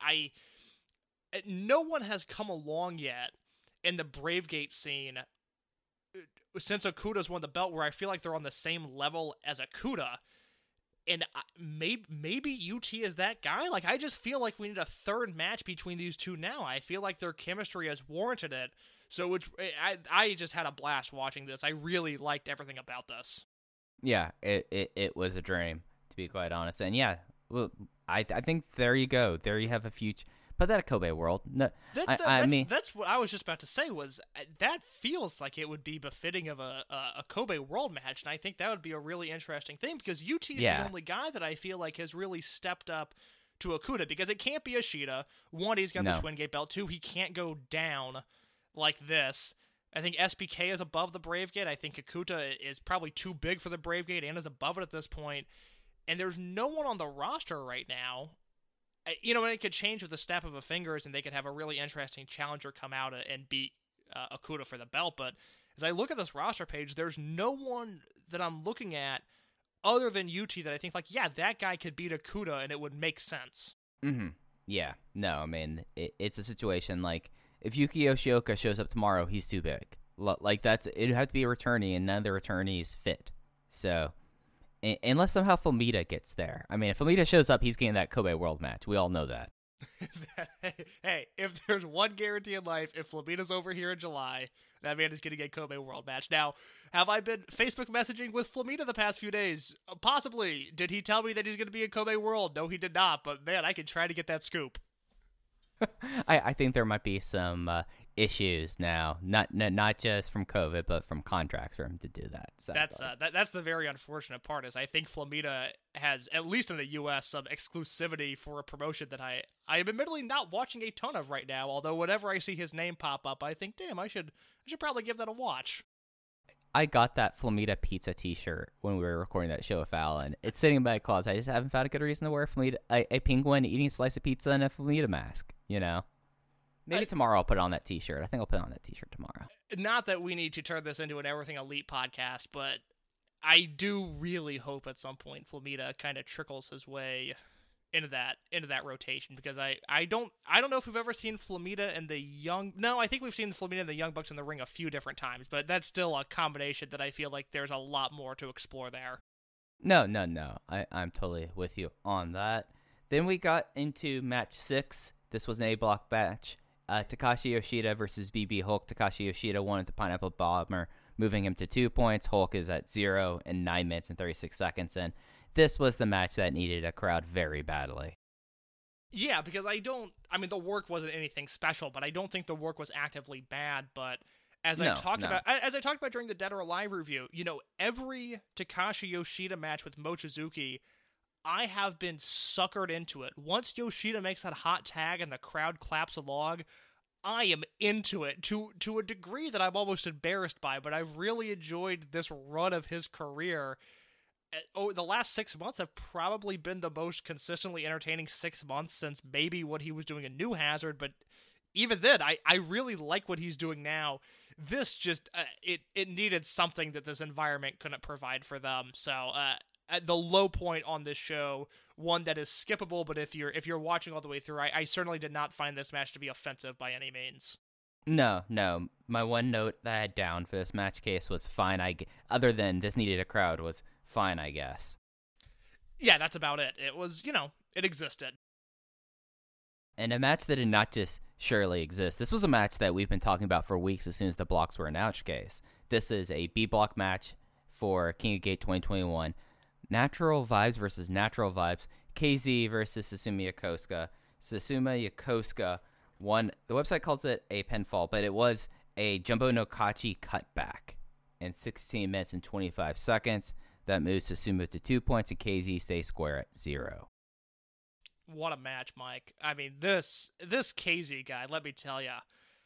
No one has come along yet in the Bravegate scene since Okuda's won the belt where I feel like they're on the same level as Okuda. And maybe UT is that guy. Like, I just feel like we need a third match between these two now. I feel like their chemistry has warranted it. So I just had a blast watching this. I really liked everything about this.
Yeah, it was a dream, to be quite honest. And yeah, well, I think there you go. There you have a future. Put that at Kobe World. No,
that's what I was just about to say. Was that feels like it would be befitting of a Kobe World match, and I think that would be a really interesting thing because UT is the only guy that I feel like has really stepped up to Okuda, because it can't be Ishida. One, he's got the Twin Gate belt. Two, he can't go down like this. I think SBK is above the Brave Gate. I think Okuda is probably too big for the Brave Gate and is above it at this point. And there's no one on the roster right now. You know, and it could change with the snap of a fingers, and they could have a really interesting challenger come out and beat Okuda for the belt. But as I look at this roster page, there's no one that I'm looking at other than UT that I think, like, yeah, that guy could beat Okuda, and it would make sense.
Mm-hmm. Yeah. No, I mean, it's a situation like, if Yuki Yoshioka shows up tomorrow, he's too big. Like, it'd have to be a returnee, and none of the returnees fit. So, unless somehow Flamita gets there. I mean, if Flamita shows up, he's getting that Kobe World match. We all know that.
Hey, if there's one guarantee in life, if Flamina's over here in July, that man is going to get Kobe World Match. Now, have I been Facebook messaging with Flamina the past few days? Possibly. Did he tell me that he's going to be in Kobe World? No, he did not, but man, I can try to get that scoop.
I think there might be some issues now, not just from COVID, but from contracts for him to do that.
That's the very unfortunate part. Is I think Flamita has, at least in the U.S., some exclusivity for a promotion that I am admittedly not watching a ton of right now. Although whenever I see his name pop up, I think, damn, I should probably give that a watch.
I got that Flamita pizza T-shirt when we were recording that show with Fallon. It's sitting in my closet. I just haven't found a good reason to wear a penguin eating a slice of pizza and a Flamita mask. You know, maybe tomorrow I'll put on that T-shirt. I think I'll put on that T-shirt tomorrow.
Not that we need to turn this into an Everything Elite podcast, but I do really hope at some point Flamita kind of trickles his way into that rotation, because I don't know if we've ever seen Flamita and the Young. No, I think we've seen Flamita and the Young Bucks in the ring a few different times, but that's still a combination that I feel like there's a lot more to explore there.
No. I'm totally with you on that. Then we got into match 6. This was an A-block match. Takashi Yoshida versus BB Hulk. Takashi Yoshida won at the Pineapple Bomber, moving him to 2 points. Hulk is at 0 in 9 minutes and 36 seconds, and this was the match that needed a crowd very badly.
Yeah, because the work wasn't anything special, but I don't think the work was actively bad. But as I talked about during the Dead or Alive review, every Takashi Yoshida match with Mochizuki, I have been suckered into it. Once Yoshida makes that hot tag and the crowd claps along, I am into it to a degree that I'm almost embarrassed by, but I've really enjoyed this run of his career. The last 6 months have probably been the most consistently entertaining 6 months since maybe what he was doing in New Hazard, but even then, I really like what he's doing now. This just, it needed something that this environment couldn't provide for them, so at the low point on this show, one that is skippable, but if you're watching all the way through, I certainly did not find this match to be offensive by any means.
No. My one note that I had down for this match case was fine. Other than this needed a crowd, was fine, I guess.
Yeah, that's about it. It was, it existed.
And a match that did not just surely exist. This was a match that we've been talking about for weeks as soon as the blocks were announced, case. This is a B-block match for King of Gate 2021. Natural Vibes versus Natural Vibes. KZ versus Susumu Yokosuka. Susumu Yokosuka won. The website calls it a pinfall, but it was a Jumbo Nokachi cutback in 16 minutes and 25 seconds. That moves Susumu to 2 points, and KZ stays square at 0.
What a match, Mike. I mean, this KZ guy, let me tell you,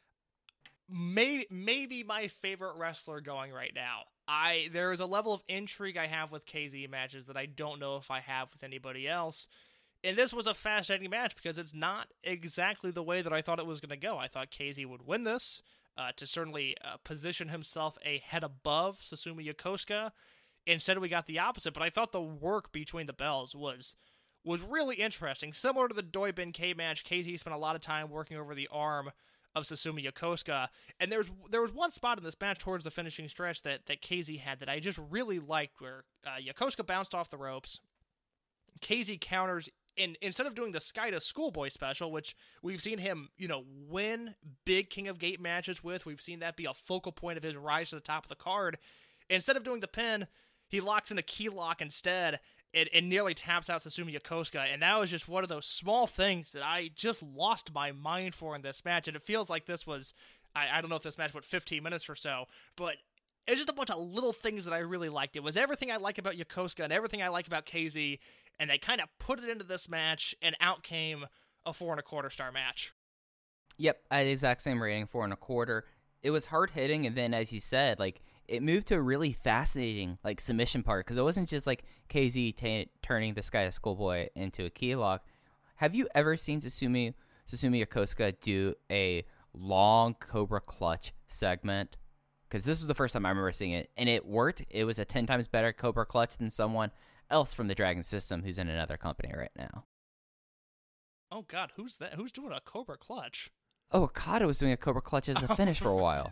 maybe my favorite wrestler going right now. There is a level of intrigue I have with KZ matches that I don't know if I have with anybody else. And this was a fascinating match because it's not exactly the way that I thought it was going to go. I thought KZ would win this to certainly position himself a head above Susumu Yokosuka. Instead, we got the opposite, but I thought the work between the bells was really interesting. Similar to the Doi Ben K match, KZ spent a lot of time working over the arm of Susumu Yokosuka, and there was one spot in this match towards the finishing stretch that KZ had that I just really liked, where Yokosuka bounced off the ropes, KZ counters, and instead of doing the Skida Schoolboy special, which we've seen him, win big King of Gate matches with, we've seen that be a focal point of his rise to the top of the card, instead of doing the pin, he locks in a key lock instead, and nearly taps out Susumu Yokosuka, and that was just one of those small things that I just lost my mind for in this match, and it feels like this was, I don't know if this match went 15 minutes or so, but it's just a bunch of little things that I really liked. It was everything I like about Yokosuka and everything I like about KZ, and they kind of put it into this match, and out came a 4.25 star match.
Yep, at the exact same rating, 4.25. It was hard-hitting, and then, as you said, it moved to a really fascinating submission part, because it wasn't just KZ turning this guy, a Schoolboy, into a key lock. Have you ever seen Susumu Yokosuka do a long Cobra Clutch segment? Because this was the first time I remember seeing it, and it worked. It was a 10 times better Cobra Clutch than someone else from the Dragon System who's in another company right now.
Oh God, who's that? Who's doing a Cobra Clutch?
Okada was doing a Cobra Clutch as a finish for a while.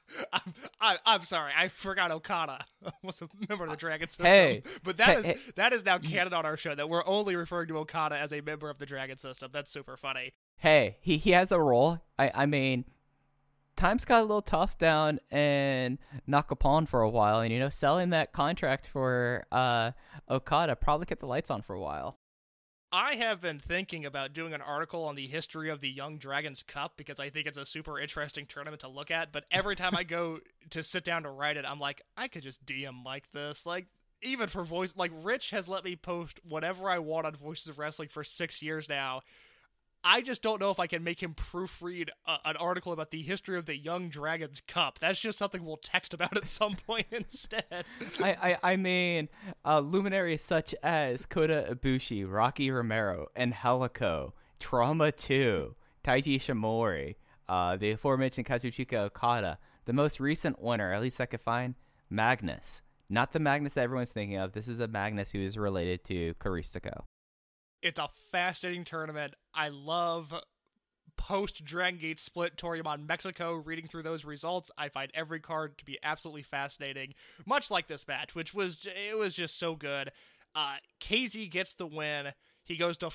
I'm sorry, I forgot Okada was a member of the Dragon System.
Hey,
but that is now canon on our show that we're only referring to Okada as a member of the Dragon System. That's super funny.
Hey, he has a role. I mean, times got a little tough down in Nakapon for a while, and selling that contract for Okada probably kept the lights on for a while.
I have been thinking about doing an article on the history of the Young Dragons Cup because I think it's a super interesting tournament to look at, but every time I go to sit down to write it, I'm like, I could just DM like this. Like, even for voice, like, Rich has let me post whatever I want on Voices of Wrestling for 6 years now. I just don't know if I can make him proofread an article about the history of the Young Dragons Cup. That's just something we'll text about at some point instead.
I mean, luminaries such as Kota Ibushi, Rocky Romero, Angelico, Trauma 2, Taiji Shimori, the aforementioned Kazuchika Okada, the most recent winner, at least I could find, Magnus. Not the Magnus that everyone's thinking of. This is a Magnus who is related to Karistoco.
It's a fascinating tournament. I love post-Dragon Gate split Toriyama Mexico, reading through those results. I find every card to be absolutely fascinating, much like this match, which was just so good. KZ gets the win. He goes to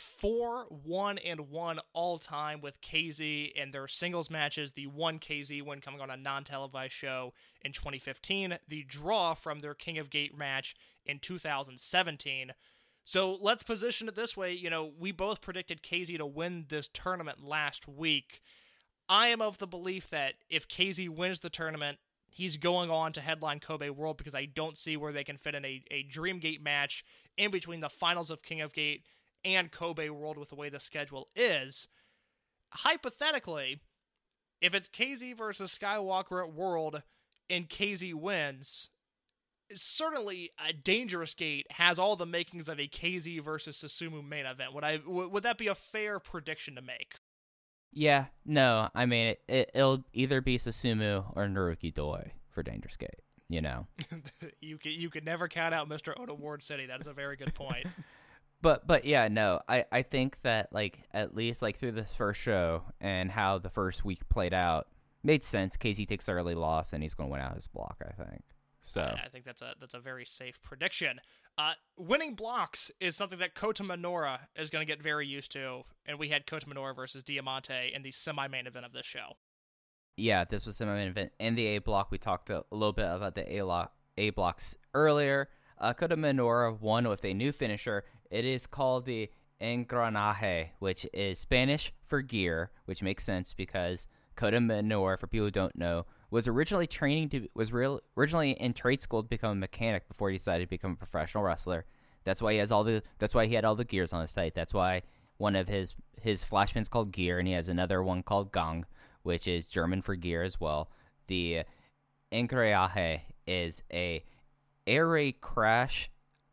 4-1-1 all-time with KZ in their singles matches, the one KZ win coming on a non-televised show in 2015, the draw from their King of Gate match in 2017. So let's position it this way. We both predicted KZ to win this tournament last week. I am of the belief that if KZ wins the tournament, he's going on to headline Kobe World because I don't see where they can fit in a Dream Gate match in between the finals of King of Gate and Kobe World with the way the schedule is. Hypothetically, if it's KZ versus Skywalker at World and KZ wins, certainly a Dangerous Gate has all the makings of a KZ versus Susumu main event. Would that be a fair prediction to make?
Yeah, no, I mean, it'll either be Susumu or Naruki Doi for Dangerous Gate,
You could never count out Mr. Oda Ward City. That is a very good point.
But yeah, no, I think that, at least, through this first show and how the first week played out, made sense. KZ takes the early loss, and he's going to win out his block, I think. So
I think that's a very safe prediction. Winning blocks is something that Kota Minoura is going to get very used to, and we had Kota Minoura versus Diamante in the semi-main event of this show.
Yeah, this was semi-main event in the A block. We talked a little bit about the A blocks earlier. Kota Minoura won with a new finisher. It is called the Engranaje, which is Spanish for gear, which makes sense because Kota Minoura, for people who don't know, was originally originally in trade school to become a mechanic before he decided to become a professional wrestler. That's why he had all the gears on his site. That's why one of his flashpins called Gear, and he has another one called Gang, which is German for gear as well. The Engreaje is a air raid crash,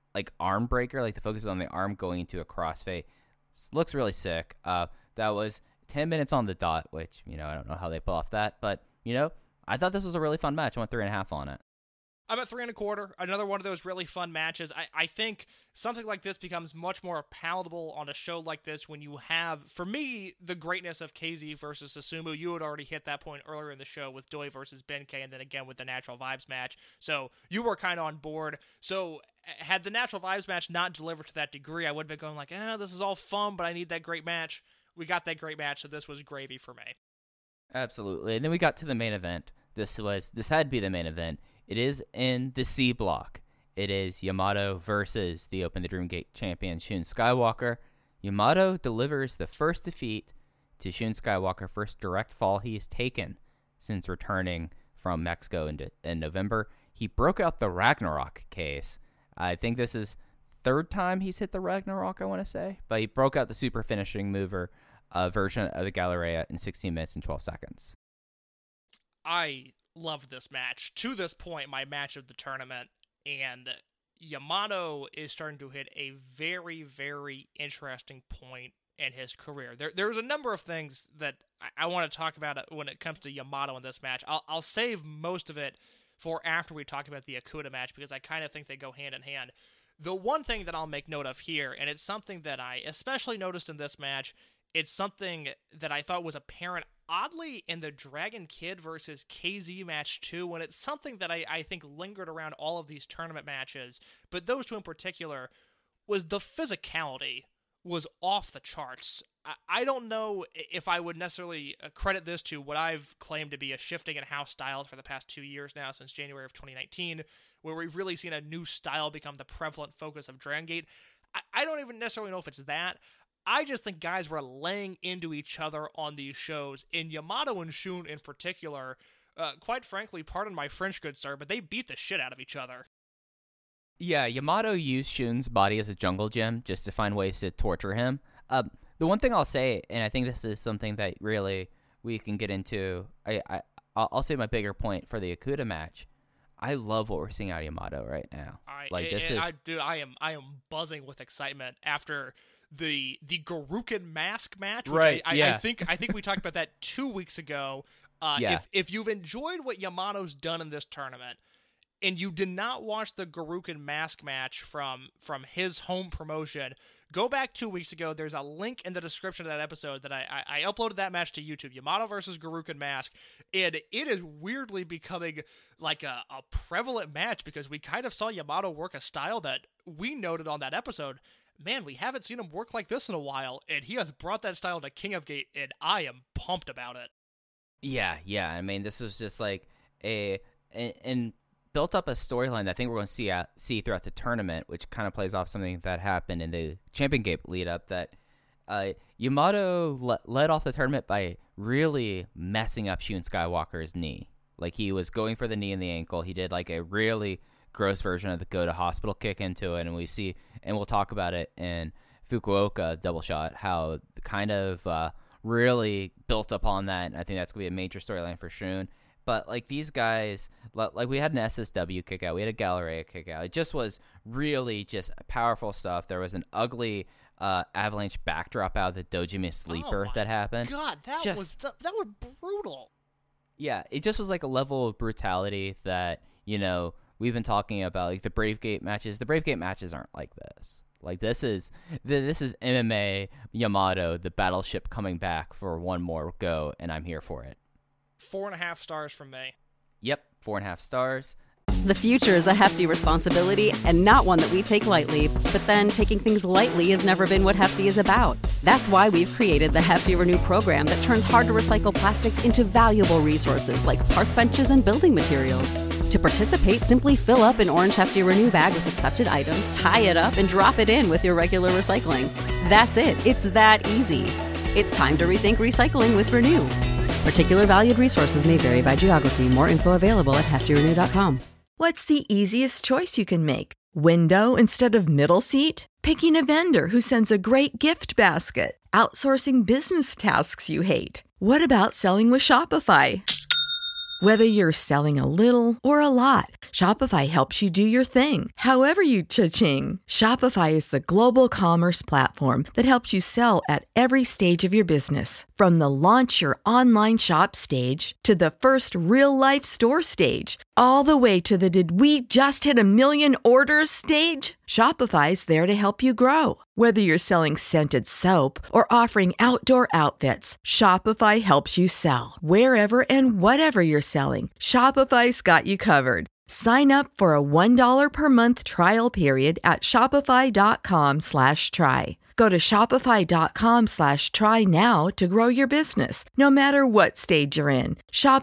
arm breaker, the focus is on the arm going into a crossfade. Looks really sick. That was 10 minutes on the dot, which, I don't know how they pull off that, but, I thought this was a really fun match. I went 3.5 on it.
I'm at 3 1/4. Another one of those really fun matches. I think something like this becomes much more palatable on a show like this when you have, for me, the greatness of KZ versus Susumu. You had already hit that point earlier in the show with Doi versus Benkei, and then again with the Natural Vibes match. So you were kind of on board. So had the Natural Vibes match not delivered to that degree, I would have been going this is all fun, but I need that great match. We got that great match, so this was gravy for me.
Absolutely. And then we got to the main event. This had to be the main event. It is in the C block. It is Yamato versus the Open the Dream Gate champion Shun Skywalker. Yamato delivers the first defeat to Shun Skywalker, first direct fall he has taken since returning from Mexico in November. He broke out the Ragnarok case. I think this is third time he's hit the Ragnarok, I want to say. But he broke out the super finishing mover version of the Galleria in 16 minutes and 12 seconds.
I loved this match. To this point, my match of the tournament. And Yamato is starting to hit a very, very interesting point in his career. There's a number of things that I want to talk about when it comes to Yamato in this match. I'll save most of it for after we talk about the Akuta match because I kind of think they go hand in hand. The one thing that I'll make note of here, and it's something that I especially noticed in this match, it's something that I thought was apparent oddly in the Dragon Kid versus KZ match too, and it's something that I think lingered around all of these tournament matches, but those two in particular, was the physicality was off the charts. I don't know if I would necessarily credit this to what I've claimed to be a shifting in house styles for the past 2 years now, since January of 2019, where we've really seen a new style become the prevalent focus of Dragon Gate. I don't even necessarily know if it's that. I just think guys were laying into each other on these shows. In Yamato and Shun in particular, quite frankly, pardon my French, good sir, but they beat the shit out of each other.
Yeah, Yamato used Shun's body as a jungle gym just to find ways to torture him. The one thing I'll say, and I think this is something that really we can get into, I'll say my bigger point for the Okuda match. I love what we're seeing out of Yamato right now.
I am buzzing with excitement after the Garukin mask match. Which
right.
I think we talked about that 2 weeks ago. If you've enjoyed what Yamato's done in this tournament, and you did not watch the Garukin mask match from his home promotion, go back 2 weeks ago. There's a link in the description of that episode that I uploaded that match to YouTube, Yamato versus Garukin mask, and it is weirdly becoming like a prevalent match because we kind of saw Yamato work a style that we noted on that episode. Man, we haven't seen him work like this in a while, and he has brought that style to King of Gate, and I am pumped about it.
Yeah. I mean, this was just like and built up a storyline that I think we're going to see throughout the tournament, which kind of plays off something that happened in the Champion Gate lead up, that Yamato led off the tournament by really messing up Shun Skywalker's knee. Like, he was going for the knee and the ankle. He did like a really gross version of the go to hospital kick into it, and we'll talk about it in Fukuoka double shot, how kind of really built upon that, and I think that's going to be a major storyline for Shun. But, like, these guys, like, we had an SSW kick out. We had a Galleria kick out. It just was really just powerful stuff. There was an ugly Avalanche backdrop out of the Dojima sleeper that happened.
God, that was brutal.
Yeah, it just was like a level of brutality that, you know, we've been talking about. Like, the Brave Gate matches. The Brave Gate matches aren't like this. Like, this is MMA Yamato, the battleship coming back for one more go, and I'm here for it.
4.5 stars from me.
Yep, 4.5 stars.
The future is a hefty responsibility and not one that we take lightly, but then taking things lightly has never been what Hefty is about. That's why we've created the Hefty Renew program that turns hard-to-recycle plastics into valuable resources like park benches and building materials. To participate, simply fill up an orange Hefty Renew bag with accepted items, tie it up, and drop it in with your regular recycling. That's it. It's that easy. It's time to rethink recycling with Renew. Particular valued resources may vary by geography. More info available at heftyrenew.com.
What's the easiest choice you can make? Window instead of middle seat? Picking a vendor who sends a great gift basket? Outsourcing business tasks you hate? What about selling with Shopify? Whether you're selling a little or a lot, Shopify helps you do your thing, however you cha-ching. Shopify is the global commerce platform that helps you sell at every stage of your business. From the launch your online shop stage to the first real-life store stage, all the way to the did we just hit 1 million orders stage. Shopify's there to help you grow. Whether you're selling scented soap or offering outdoor outfits, Shopify helps you sell. Wherever and whatever you're selling, Shopify's got you covered. Sign up for a $1 per month trial period at shopify.com/try. Go to shopify.com/try now to grow your business, no matter what stage you're in.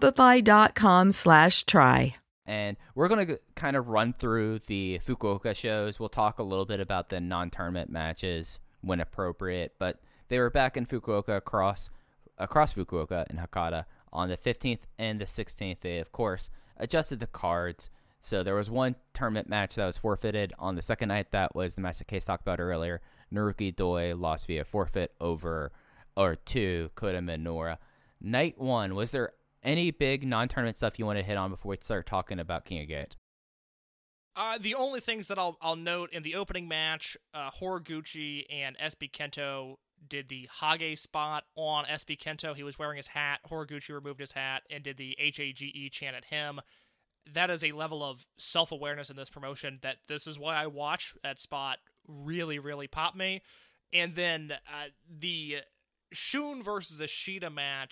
Shopify.com/try.
And we're going to kind of run through the Fukuoka shows. We'll talk a little bit about the non-tournament matches when appropriate, but they were back in Fukuoka across Fukuoka and Hakata on the 15th and the 16th. They, of course, adjusted the cards. So there was one tournament match that was forfeited on the second night. That was the match that Case talked about earlier. Naruki Doi lost via forfeit to Kota Minoura. Night one, was there any big non-tournament stuff you want to hit on before we start talking about King of Gate?
The only things that I'll note in the opening match, Horiguchi and SB Kento did the Hage spot on SB Kento. He was wearing his hat. Horiguchi removed his hat and did the HAGE chant at him. That is a level of self-awareness in this promotion that this is why I watch. That spot really, really popped me. And then the Shun versus Ishida match,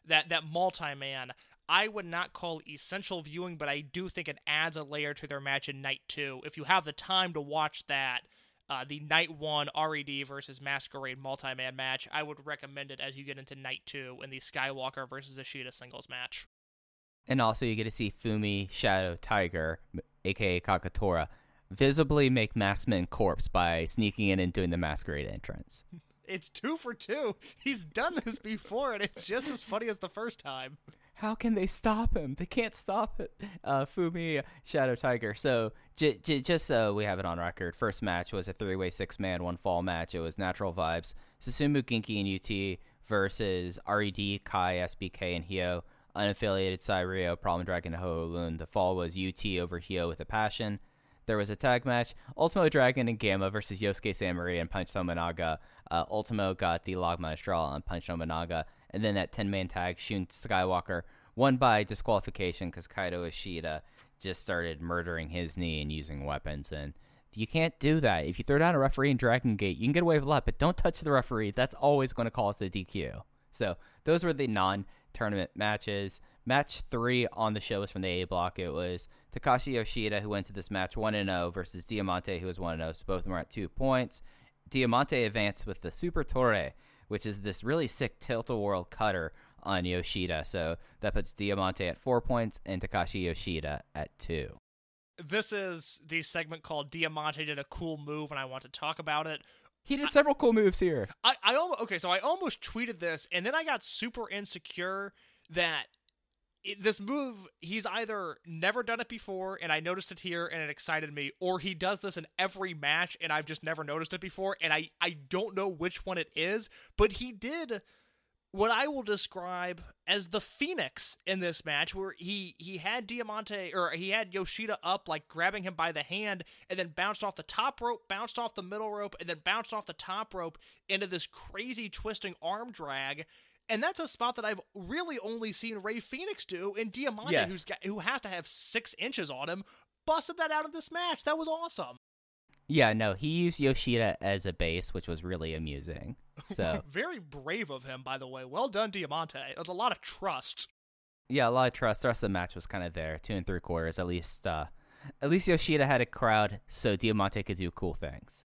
that multi-man, I would not call essential viewing, but I do think it adds a layer to their match in Night 2. If you have the time to watch that, the Night 1 RED versus Masquerade multi-man match, I would recommend it as you get into Night 2 in the Skywalker versus Ishida singles match.
And also you get to see Fumi Shadow Tiger, a.k.a. Kakatora, visibly make Maskman corpse by sneaking in and doing the Masquerade entrance.
It's 2 for 2. He's done this before, and it's just as funny as the first time.
How can they stop him? They can't stop it. Fumi Shadow Tiger. So just so we have it on record, first match was a 3-way 6-man 1-fall match. It was Natural Vibes, Susumu Ginki and UT versus RED, Kai, SBK, and Hyo. Unaffiliated Cyrio, Problem Dragon, and Ho-Lun. The fall was UT over Hyo with a passion. There was a tag match, Ultimo Dragon and Gamma versus Yosuke Samari and Punch Tominaga. Ultimo got the Logma Straw on Punch Tominaga. And then that 10-man tag, Shun Skywalker, won by disqualification because Kaito Ishida just started murdering his knee and using weapons. And you can't do that. If you throw down a referee in Dragon Gate, you can get away with a lot, but don't touch the referee. That's always going to cause the DQ. So those were the non-tournament matches. Match 3 on the show was from the A block. It was Takashi Yoshida, who went to this match 1-0, versus Diamante, who was 1-0. So both of them were at 2 points. Diamante advanced with the Super Torre, which is this really sick tilt-a-whirl cutter on Yoshida. So that puts Diamante at 4 points and Takashi Yoshida at 2.
This is the segment called Diamante Did a Cool Move, and I want to talk about it.
He did several cool moves here.
I almost tweeted this, and then I got super insecure that this move, he's either never done it before, and I noticed it here, and it excited me, or he does this in every match, and I've just never noticed it before, and I don't know which one it is, but he did what I will describe as the Phoenix in this match, where he had Diamante, or he had Yoshida up, like grabbing him by the hand, and then bounced off the top rope, bounced off the middle rope, and then bounced off the top rope into this crazy twisting arm drag. And that's a spot that I've really only seen Rey Fenix do, and Diamante,
yes,
who has to have 6 inches on him, busted that out of this match. That was awesome.
Yeah, no, he used Yoshida as a base, which was really amusing. So
very brave of him, by the way. Well done, Diamante. There's a lot of trust.
Yeah, a lot of trust. The rest of the match was kind of there, 2 3/4. At least Yoshida had a crowd, so Diamante could do cool things.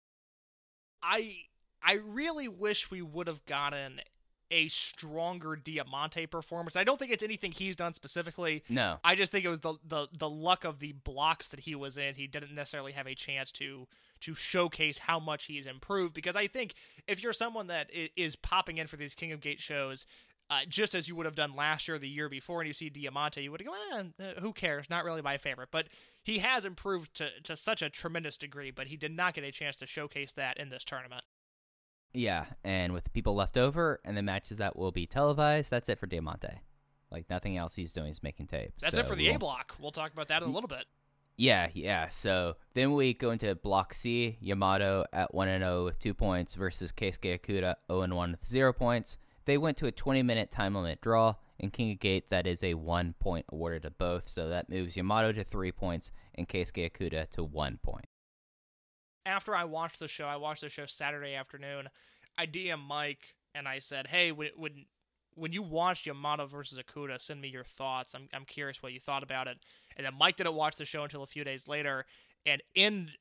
I really wish we would have gotten a stronger Diamante performance. I don't think it's anything he's done specifically.
No.
I just think it was the luck of the blocks that he was in. He didn't necessarily have a chance to showcase how much he's improved, because I think if you're someone that is popping in for these King of Gate shows, just as you would have done last year or the year before, and you see Diamante, you would go, who cares? Not really my favorite. But he has improved to such a tremendous degree, but he did not get a chance to showcase that in this tournament.
Yeah, and with the people left over and the matches that will be televised, that's it for Diamante. Like, nothing else he's doing is making tapes.
That's it for the A block. We'll talk about that in a little bit.
Yeah. So then we go into Block C. Yamato at 1-0 with 2 points versus Keisuke Okuda 0-1 with 0 points. They went to a 20-minute time limit draw. In King of Gate, that is a 1 point awarded to both. So that moves Yamato to 3 points and Keisuke Okuda to 1 point.
After I watched the show Saturday afternoon, I DM'd Mike and I said, hey, when you watched Yamato versus Okuda, send me your thoughts. I'm curious what you thought about it. And then Mike didn't watch the show until a few days later, and in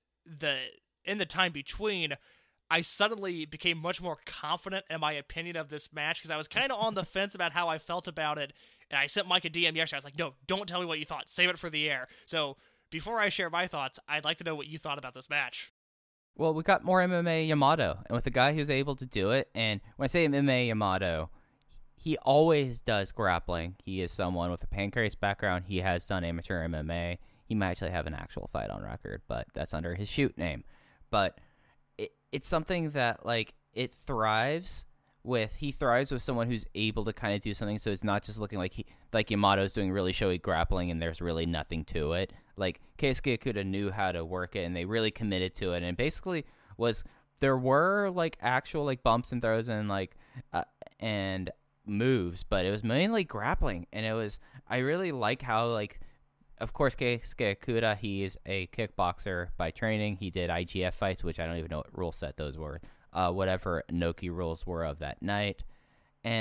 the time between, I suddenly became much more confident in my opinion of this match, because I was kind of on the fence about how I felt about it, and I sent Mike a DM yesterday. I was like, no, don't tell me what you thought. Save it for the air. So before I share my thoughts, I'd like to know what you thought about this match.
Well, we got more MMA Yamato, and with a guy who's able to do it, and when I say MMA Yamato, he always does grappling. He is someone with a pancreas background. He has done amateur MMA. He might actually have an actual fight on record, but that's under his shoot name. But it's something that, like, he thrives with someone who's able to kind of do something, so it's not just looking like Yamato's doing really showy grappling and there's really nothing to it. Like, Keisuke Okuda knew how to work it, and they really committed to it, and basically there were, like, actual, like, bumps and throws and, like, and moves, but it was mainly grappling, and I really like how, like, of course, Keisuke Okuda, he is a kickboxer by training. He did IGF fights, which I don't even know what rule set those were. Whatever Noki rules were of that night. And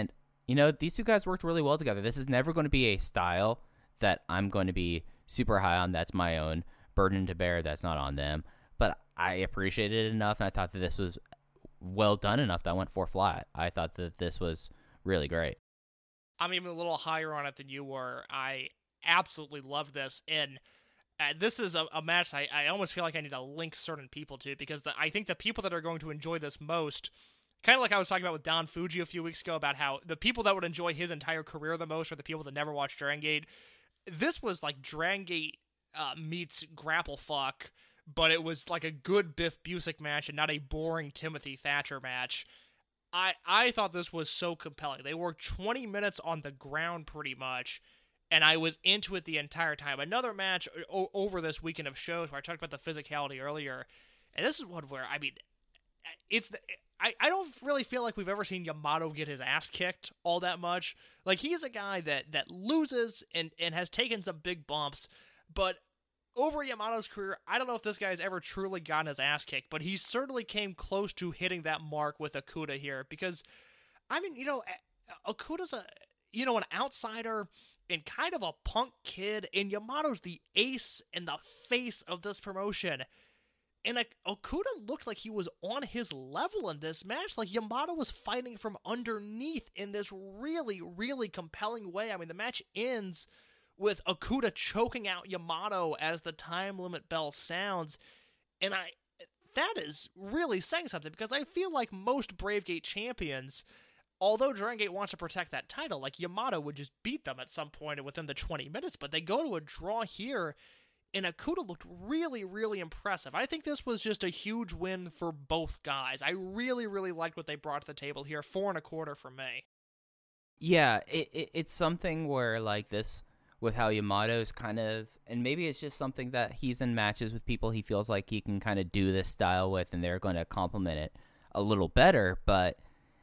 these two guys worked really well together. This is never going to be a style that I'm going to be super high on. That's my own burden to bear. That's not on them. But I appreciated it enough, and I thought that this was well done enough that I went 4 flat. I thought that this was really great.
I'm even a little higher on it than you were. I absolutely love this, and this is a match I almost feel like I need to link certain people to, because I think the people that are going to enjoy this most, kind of like I was talking about with Don Fuji a few weeks ago, about how the people that would enjoy his entire career the most are the people that never watched Dragon Gate. This was like Dragon Gate meets Grapple Fuck, but it was like a good Biff Busick match and not a boring Timothy Thatcher match. I thought this was so compelling. They worked 20 minutes on the ground pretty much, and I was into it the entire time. Another match over this weekend of shows where I talked about the physicality earlier, and this is one where, I mean, I don't really feel like we've ever seen Yamato get his ass kicked all that much. Like, he is a guy that loses and has taken some big bumps, but over Yamato's career, I don't know if this guy's ever truly gotten his ass kicked, but he certainly came close to hitting that mark with Okuda here, because, I mean, Okuda's an outsider and kind of a punk kid, and Yamato's the ace and the face of this promotion. And Okuda looked like he was on his level in this match. Like, Yamato was fighting from underneath in this really, really compelling way. I mean, the match ends with Okuda choking out Yamato as the time limit bell sounds. And that is really saying something, because I feel like most Bravegate champions, although Dragon Gate wants to protect that title, like, Yamato would just beat them at some point within the 20 minutes, but they go to a draw here, and Okuda looked really, really impressive. I think this was just a huge win for both guys. I really, really liked what they brought to the table here. 4.25 for me.
Yeah, it's something where, like, this, with how Yamato's kind of, and maybe it's just something that he's in matches with people he feels like he can kind of do this style with, and they're going to complement it a little better, but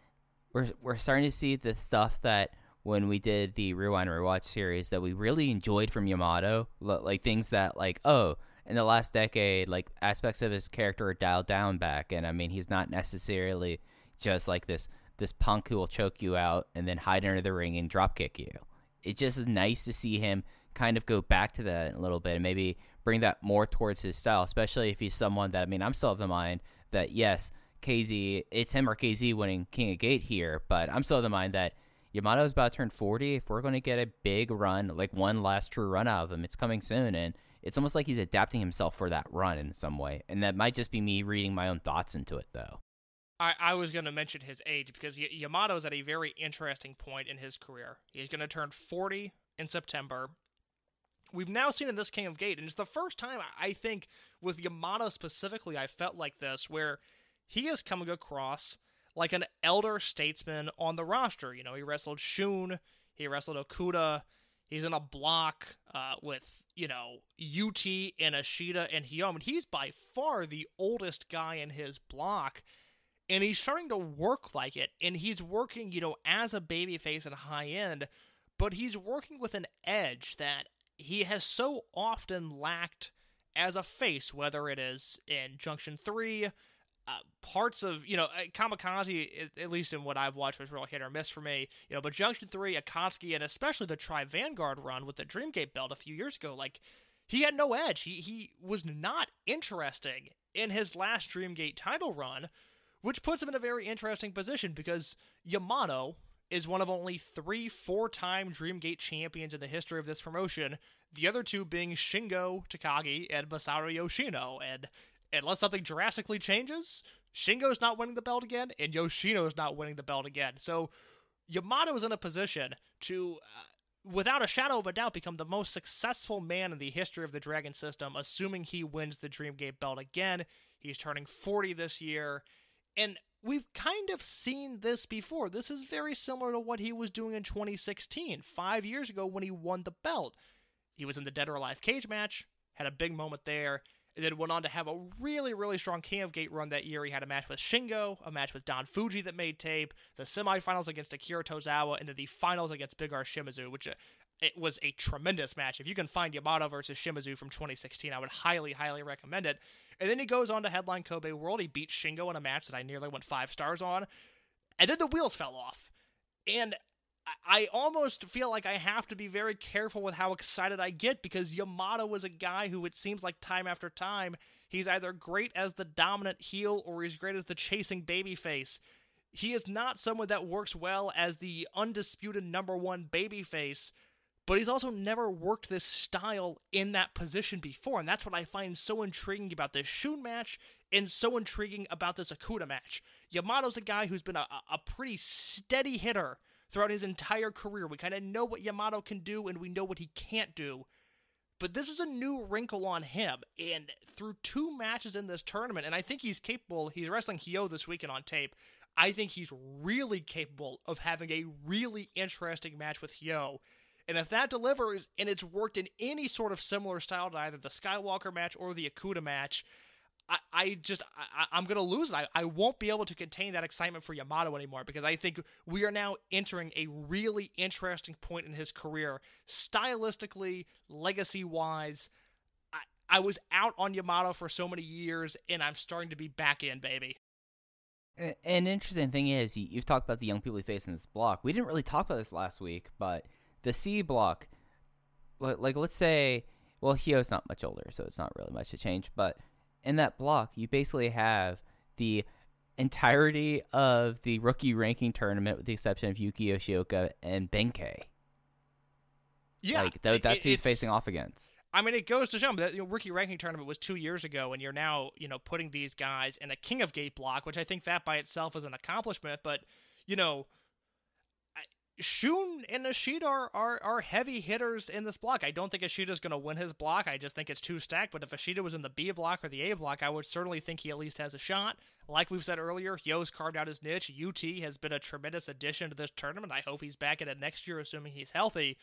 we're starting to see the stuff that when we did the Rewind and Rewatch series that we really enjoyed from Yamato, like things that, like, in the last decade, like, aspects of his character are dialed down back, and I mean, he's not necessarily just like this punk who will choke you out and then hide under the ring and drop kick you. It just is nice to see him kind of go back to that a little bit and maybe bring that more towards his style, especially if he's someone that, I mean, I'm still of the mind that, yes, KZ, it's him or KZ winning King of Gate here, but I'm still of the mind that Yamato's about to turn 40. If we're going to get a big run, like one last true run out of him, it's coming soon, and it's almost like he's adapting himself for that run in some way, and that might just be me reading my own thoughts into it, though.
I was going to mention his age, because Yamato's at a very interesting point in his career. He's going to turn 40 in September. We've now seen in this King of Gate, and it's the first time, I think, with Yamato specifically, I felt like this, where he is coming across like an elder statesman on the roster. You know, he wrestled Shun, he wrestled Okuda, he's in a block with, UT and Ashita and Hiyom, and he's by far the oldest guy in his block. And he's starting to work like it, and he's working, as a babyface and high end, but he's working with an edge that he has so often lacked as a face, whether it is in Junction 3, parts of, Kamikaze, at least in what I've watched, was real hit or miss for me, but Junction 3, Akatsuki, and especially the Tri-Vanguard run with the Dreamgate belt a few years ago, like, he had no edge. He was not interesting in his last Dreamgate title run, which puts him in a very interesting position, because Yamato is one of only 3 4-time Dreamgate champions in the history of this promotion, the other two being Shingo Takagi and Masaru Yoshino, and unless something drastically changes, Shingo's not winning the belt again, and Yoshino's not winning the belt again. So Yamato is in a position to, without a shadow of a doubt, become the most successful man in the history of the Dragon system, assuming he wins the Dreamgate belt again. He's turning 40 this year. And we've kind of seen this before. This is very similar to what he was doing in 2016, 5 years ago when he won the belt. He was in the Dead or Alive cage match, had a big moment there, and then went on to have a really, really strong King of Gate run that year. He had a match with Shingo, a match with Don Fuji that made tape, the semifinals against Akira Tozawa, and then the finals against Big R Shimizu, which it was a tremendous match. If you can find Yamato versus Shimizu from 2016, I would highly, highly recommend it. And then he goes on to headline Kobe World. He beat Shingo in a match that I nearly went 5 stars on. And then the wheels fell off. And I almost feel like I have to be very careful with how excited I get, because Yamato is a guy who, it seems like time after time, he's either great as the dominant heel or he's great as the chasing babyface. He is not someone that works well as the undisputed number one babyface, but he's also never worked this style in that position before, and that's what I find so intriguing about this Shun match and so intriguing about this Okuda match. Yamato's a guy who's been a pretty steady hitter throughout his entire career. We kind of know what Yamato can do, and we know what he can't do. But this is a new wrinkle on him, and through 2 matches in this tournament, and I think he's capable, he's wrestling Hyo this weekend on tape, I think he's really capable of having a really interesting match with Hyo. And if that delivers, and it's worked in any sort of similar style to either the Skywalker match or the Okuda match, I'm going to lose it. I won't be able to contain that excitement for Yamato anymore, because I think we are now entering a really interesting point in his career, stylistically, legacy-wise. I was out on Yamato for so many years, and I'm starting to be back in, baby.
An interesting thing is, you've talked about the young people he faced in this block. We didn't really talk about this last week, but the C block, like let's say, well, Hyo's not much older, so it's not really much to change, but in that block, you basically have the entirety of the rookie ranking tournament with the exception of Yuki Yoshioka and Benkei.
Yeah.
That's who he's facing off against.
I mean, it goes to show that rookie ranking tournament was 2 years ago, and you're now, putting these guys in a King of Gate block, which I think that by itself is an accomplishment, but, Shun and Ishida are heavy hitters in this block. I don't think Ishida's going to win his block. I just think it's too stacked. But if Ishida was in the B block or the A block, I would certainly think he at least has a shot. Like we've said earlier, Hyo's carved out his niche. UT has been a tremendous addition to this tournament. I hope he's back in it next year, assuming he's healthy.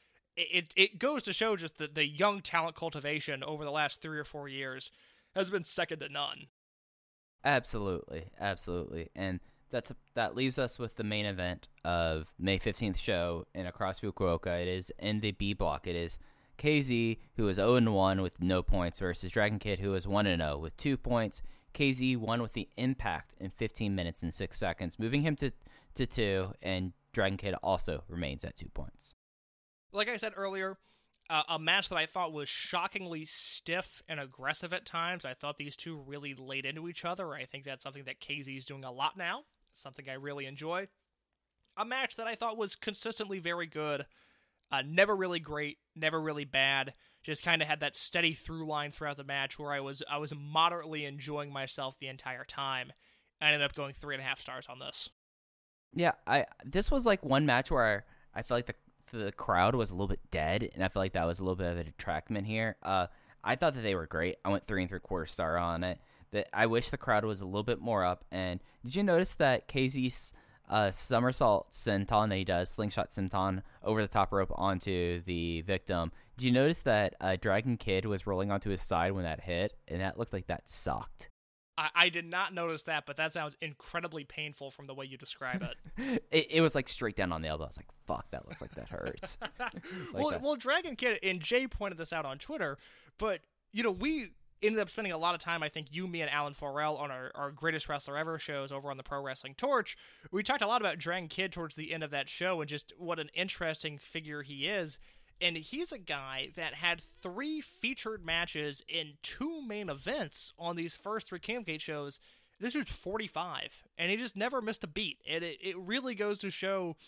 It goes to show just that the young talent cultivation over the last 3 or 4 years has been second to none.
Absolutely. And that leaves us with the main event of May 15th show in Across Fukuoka. It is in the B block. It is KZ, who is 0-1 with no points, versus Dragon Kid, who is 1-0 with 2 points. KZ won with the impact in 15 minutes and 6 seconds, moving him to 2, and Dragon Kid also remains at 2 points.
Like I said earlier, a match that I thought was shockingly stiff and aggressive at times. I thought these two really laid into each other. I think that's something that KZ is doing a lot now. Something I really enjoy. A match that I thought was consistently very good. Never really great, never really bad. Just kind of had that steady through line throughout the match where I was moderately enjoying myself the entire time. I ended up going 3.5 stars on this.
Yeah, this was like one match where I felt like the crowd was a little bit dead, and I feel like that was a little bit of a detractment here. I thought that they were great. I went 3.75 star on it. That I wish the crowd was a little bit more up. And did you notice that KZ's somersault senton that he does, slingshot senton, over the top rope onto the victim? Did you notice that Dragon Kid was rolling onto his side when that hit? And that looked like that sucked.
I did not notice that, but that sounds incredibly painful from the way you describe it.
It was like straight down on the elbow. I was like, fuck, that looks like that hurts.
Well, Dragon Kid, and Jay pointed this out on Twitter, but, we ended up spending a lot of time, I think you, me, and Alan Forel on our Greatest Wrestler Ever shows over on the Pro Wrestling Torch. We talked a lot about Dragon Kid towards the end of that show and just what an interesting figure he is. And he's a guy that had 3 featured matches in 2 main events on these first 3 King of Gate shows. This was 45, and he just never missed a beat. And it really goes to show,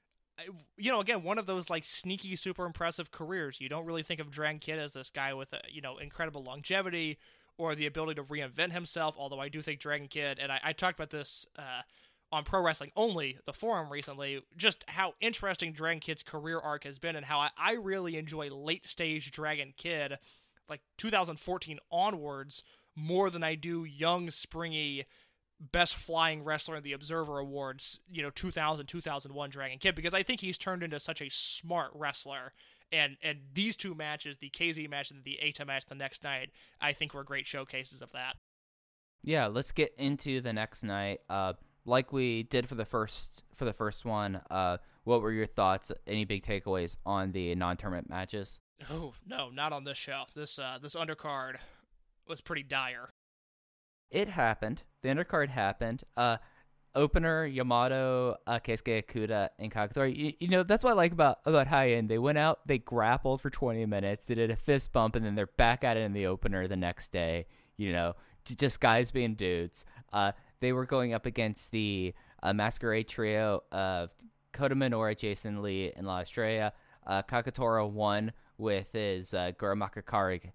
again, one of those like sneaky, super impressive careers. You don't really think of Dragon Kid as this guy with, incredible longevity or the ability to reinvent himself, although I do think Dragon Kid, and I talked about this on Pro Wrestling Only, the forum recently, just how interesting Dragon Kid's career arc has been and how I really enjoy late-stage Dragon Kid, like 2014 onwards, more than I do young, springy, best flying wrestler in the Observer Awards, 2000, 2001 Dragon Kid, because I think he's turned into such a smart wrestler. And these 2 matches, the KZ match and the Eita match the next night, I think were great showcases of that.
Yeah, let's get into the next night. Like we did for the first one, what were your thoughts? Any big takeaways on the non-tournament matches?
Oh no, not on this show. This undercard was pretty dire.
It happened. The undercard happened. opener, Yamato, Keisuke Okuda, and Kagetora. You know, that's what I like about High End. They went out, they grappled for 20 minutes, they did a fist bump, and then they're back at it in the opener the next day. You know, just guys being dudes. They were going up against the Masquerade trio of Kota Minoura, Jason Lee, and La Estrella. Kagetora won with his Gurimakukari.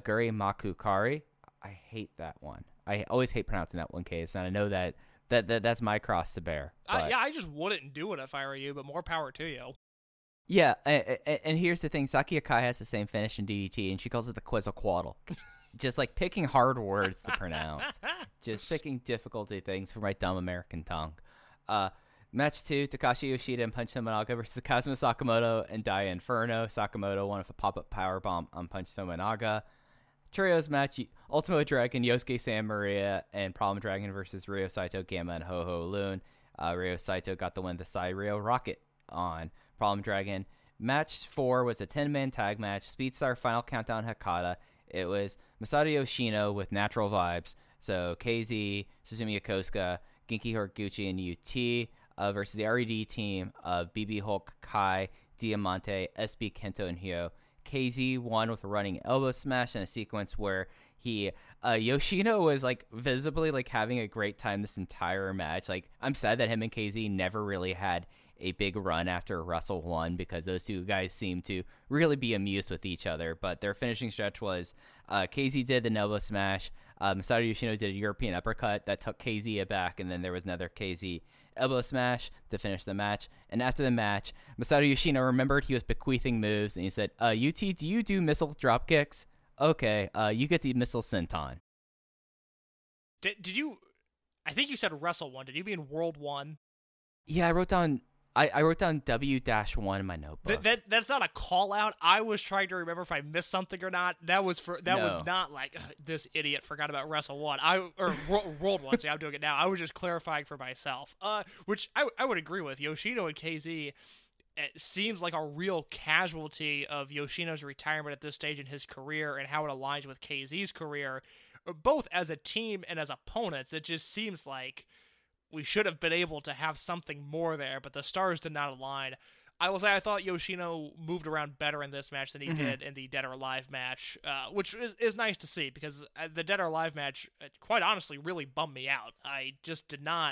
I hate that one. I always hate pronouncing that one, Case, and I know that's my cross to bear.
I just wouldn't do it if I were you, but more power to you.
Yeah, and here's the thing. Saki Akai has the same finish in DDT, and she calls it the Quetzalcoatl. Just like picking hard words to pronounce. Just picking difficulty things for my dumb American tongue. Match 2, Takashi Yoshida and Punch Tominaga versus Kazuma Sakamoto and Daya Inferno. Sakamoto won with a pop-up powerbomb on Punch Tominaga. Trios match, Ultimo Dragon, Yosuke Santa Maria, and Problem Dragon versus Ryo Saito, Gamma, and Ho-Ho Loon. Ryo Saito got the win with the Sai-Ryo Rocket on Problem Dragon. Match 4 was a 10-man tag match, Speedstar Final Countdown Hakata. It was Masato Yoshino with Natural Vibes. So KZ, Suzumiya Kosuka, Genki Horiguchi, and UT versus the RED team of BB Hulk, Kai, Diamante, SB Kento, and Hyo. KZ won with a running elbow smash in a sequence where Yoshino was like visibly like having a great time this entire match. Like, I'm sad that him and KZ never really had a big run after Wrestle 1 because those two guys seem to really be amused with each other. But their finishing stretch was KZ did the elbow smash, Masato Yoshino did a European uppercut that took KZ aback, and then there was another KZ elbow smash to finish the match. And after the match, Masato Yoshino remembered he was bequeathing moves, and he said, UT, do you do missile drop kicks? Okay, you get the missile senton.
Did you, I think you said Wrestle 1. Did you mean World 1?
Yeah, I wrote down W-1 in my notebook.
That's not a call out. I was trying to remember if I missed something or not. That was not like this idiot forgot about Wrestle 1. World 1. See, I'm doing it now. I was just clarifying for myself. Which I would agree with. Yoshino and KZ, it seems like a real casualty of Yoshino's retirement at this stage in his career and how it aligns with KZ's career, both as a team and as opponents. It just seems like we should have been able to have something more there, but the stars did not align. I will say I thought Yoshino moved around better in this match than he did in the Dead or Alive match, which is nice to see because the Dead or Alive match, quite honestly, really bummed me out. I just did not.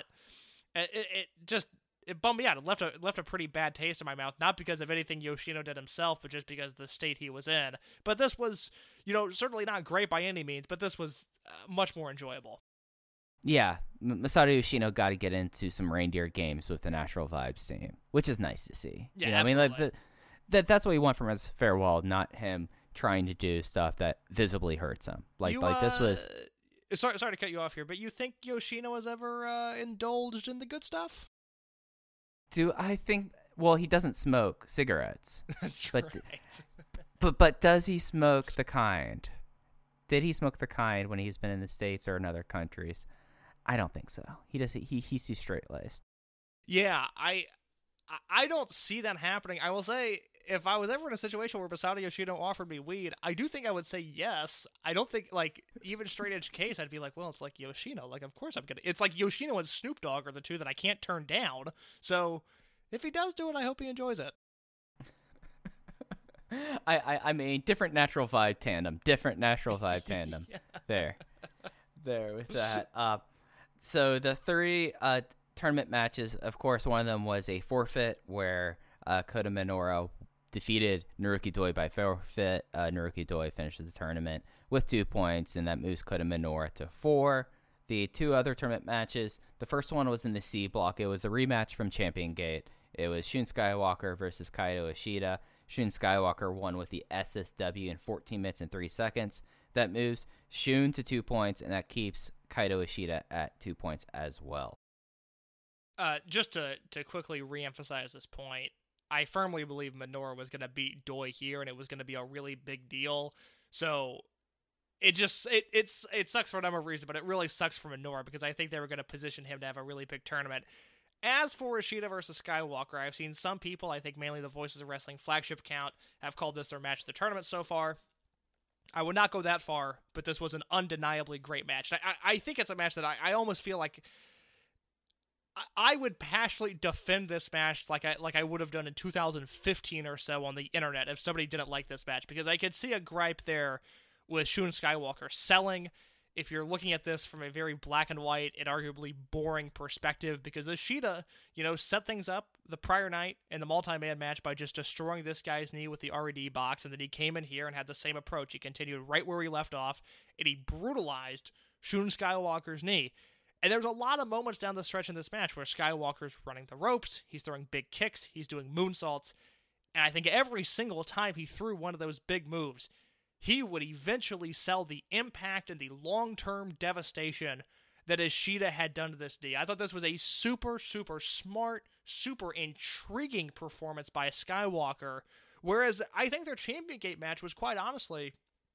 It bummed me out. It left a pretty bad taste in my mouth, not because of anything Yoshino did himself, but just because of the state he was in. But this was, certainly not great by any means, but this was much more enjoyable.
Yeah, Masato Yoshino got to get into some reindeer games with the Natural Vibes team, which is nice to see.
Yeah,
I mean, like that's what you want from his farewell, not him trying to do stuff that visibly hurts him. Like this was.
Sorry to cut you off here, but you think Yoshino has ever indulged in the good stuff?
Do I think? Well, he doesn't smoke cigarettes.
That's
right. But does he smoke the kind? Did he smoke the kind when he's been in the States or in other countries? I don't think so. He's too straight-laced.
Yeah, I don't see that happening. I will say, if I was ever in a situation where Masato Yoshino offered me weed, I do think I would say yes. I don't think, like, even straight-edge case, I'd be like, well, it's like Yoshino. Like, of course I'm going to. It's like Yoshino and Snoop Dogg are the two that I can't turn down. So, if he does do it, I hope he enjoys it.
I mean, different natural vibe tandem. Yeah. There with that. So the 3 tournament matches, of course, one of them was a forfeit where Kota Minoura defeated Naruki Doi by forfeit. Naruki Doi finishes the tournament with 2 points, and that moves Kota Minoura to 4. The 2 other tournament matches, the first one was in the C block. It was a rematch from Champion Gate. It was Shun Skywalker versus Kaito Ishida. Shun Skywalker won with the SSW in 14 minutes and 3 seconds. That moves Shun to 2 points, and that keeps Kaito Ishida at 2 points as well.
Just to quickly reemphasize this point, I firmly believe Minoura was going to beat Doi here, and it was going to be a really big deal. So it sucks for a number of reasons, but it really sucks for Minoura because I think they were going to position him to have a really big tournament. As for Ishida versus Skywalker, I've seen some people, I think mainly the Voices of Wrestling flagship account, have called this their match of the tournament so far. I would not go that far, but this was an undeniably great match. I think it's a match that I almost feel like I would passionately defend this match like I would have done in 2015 or so on the internet if somebody didn't like this match, because I could see a gripe there with Shun Skywalker selling. If you're looking at this from a very black and white and arguably boring perspective, because Ishida, set things up the prior night in the multi-man match by just destroying this guy's knee with the RED box, and then he came in here and had the same approach. He continued right where he left off, and he brutalized Shun Skywalker's knee. And there's a lot of moments down the stretch in this match where Skywalker's running the ropes, he's throwing big kicks, he's doing moonsaults, and I think every single time he threw one of those big moves, he would eventually sell the impact and the long-term devastation that Ishida had done to this knee. I thought this was a super, super smart, super intriguing performance by Skywalker, whereas I think their Champion Gate match was quite honestly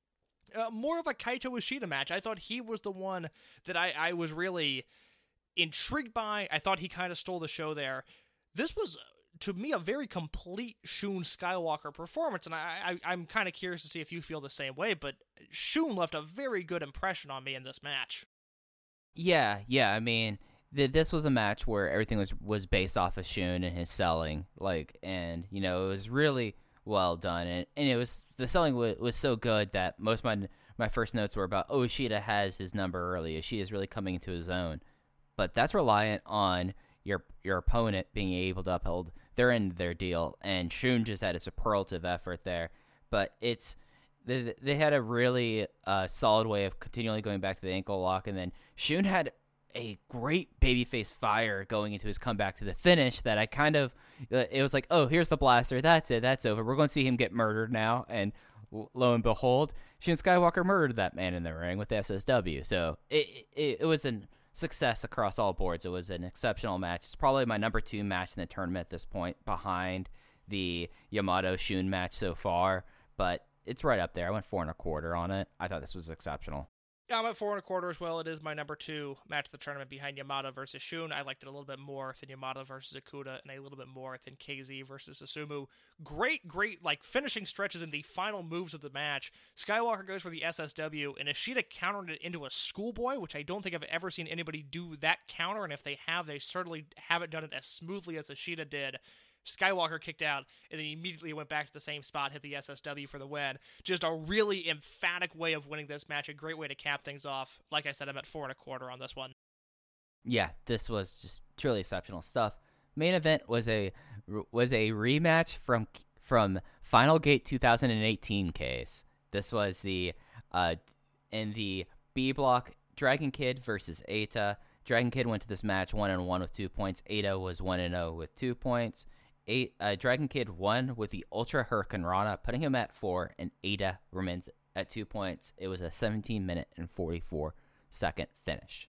more of a Kaito Ishida match. I thought he was the one that I was really intrigued by. I thought he kind of stole the show there. This was, to me, a very complete Shun Skywalker performance, and I'm kind of curious to see if you feel the same way, but Shun left a very good impression on me in this match.
Yeah, I mean, this was a match where everything was based off of Shun and his selling, and, it was really well done, and it was, the selling was so good that most of my first notes were about, Ishida has his number early, Ishida is really coming into his own, but that's reliant on your opponent being able to uphold their end of their deal, and Shun just had a superlative effort there. But they had a really solid way of continually going back to the ankle lock, and then Shun had a great babyface fire going into his comeback to the finish that I kind of, it was like, oh, here's the blaster, that's it, that's over, we're going to see him get murdered now, and lo and behold, Shun Skywalker murdered that man in the ring with the SSW, so it was an success across all boards. It was an exceptional match. It's probably my number 2 match in the tournament at this point, behind the Yamato Shun match so far, but it's right up there. I went 4 1/4 on it. I thought this was exceptional.
Yeah, I'm at 4 1/4 as well. It is my number 2 match of the tournament behind Yamato versus Shun. I liked it a little bit more than Yamato versus Okuda, and a little bit more than KZ versus Susumu. Great, finishing stretches in the final moves of the match. Skywalker goes for the SSW, and Ishida countered it into a schoolboy, which I don't think I've ever seen anybody do that counter, and if they have, they certainly haven't done it as smoothly as Ishida did. Skywalker kicked out, and then immediately went back to the same spot, hit the SSW for the win. Just a really emphatic way of winning this match, a great way to cap things off. Like I said, I'm at 4 1/4 on this one.
Yeah, this was just truly exceptional stuff. Main event was a rematch from Final Gate 2018 case. This was the in the B block, Dragon Kid versus Eita. Dragon Kid went to this match 1-1 with 2 points. Eita was 1-0 with 2 points. Dragon Kid won with the Ultra Hurricane Rana, putting him at 4, and Eita remains at 2 points. It was a 17-minute and 44-second finish.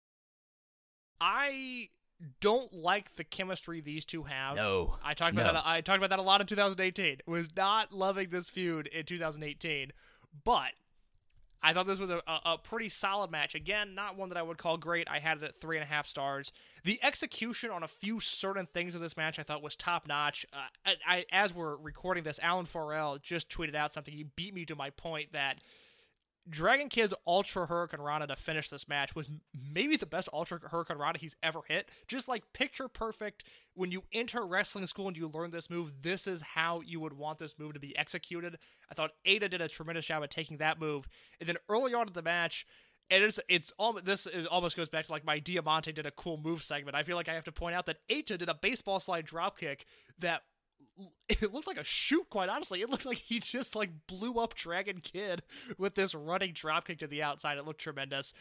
I don't like the chemistry these two have.
No.
I talked about that a lot in 2018. Was not loving this feud in 2018, but I thought this was a pretty solid match. Again, not one that I would call great. I had it at 3.5 stars. The execution on a few certain things of this match I thought was top-notch. As we're recording this, Alan Farrell just tweeted out something. He beat me to my point that Dragon Kid's Ultra Hurricane Rana to finish this match was maybe the best Ultra Hurricane Rana he's ever hit. Just picture perfect. When you enter wrestling school and you learn this move, this is how you would want this move to be executed. I thought Eita did a tremendous job at taking that move. And then early on in the match, this almost goes back to my Diamante did a cool move segment. I feel like I have to point out that Eita did a baseball slide dropkick that it looked like a shoot, quite honestly. It looked like he just blew up Dragon Kid with this running dropkick to the outside. It looked tremendous.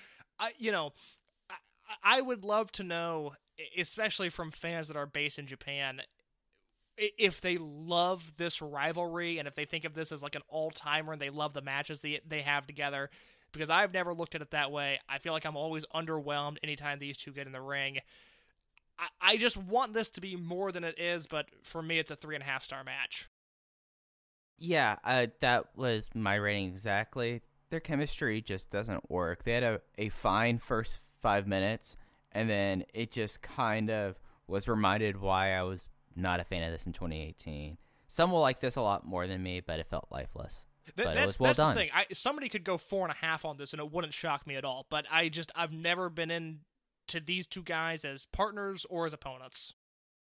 I would love to know, especially from fans that are based in Japan, if they love this rivalry and if they think of this as an all-timer and they love the matches they have together, because I've never looked at it that way. I feel like I'm always underwhelmed anytime these two get in the ring. I just want this to be more than it is, but for me, it's a 3.5 star match.
Yeah, that was my rating exactly. Their chemistry just doesn't work. They had a fine first 5 minutes, and then it just kind of was reminded why I was not a fan of this in 2018. Some will like this a lot more than me, but it felt lifeless. But it was well done.
That's the thing. Somebody could go 4.5 on this, and it wouldn't shock me at all. But I've never been into to these two guys as partners or as opponents?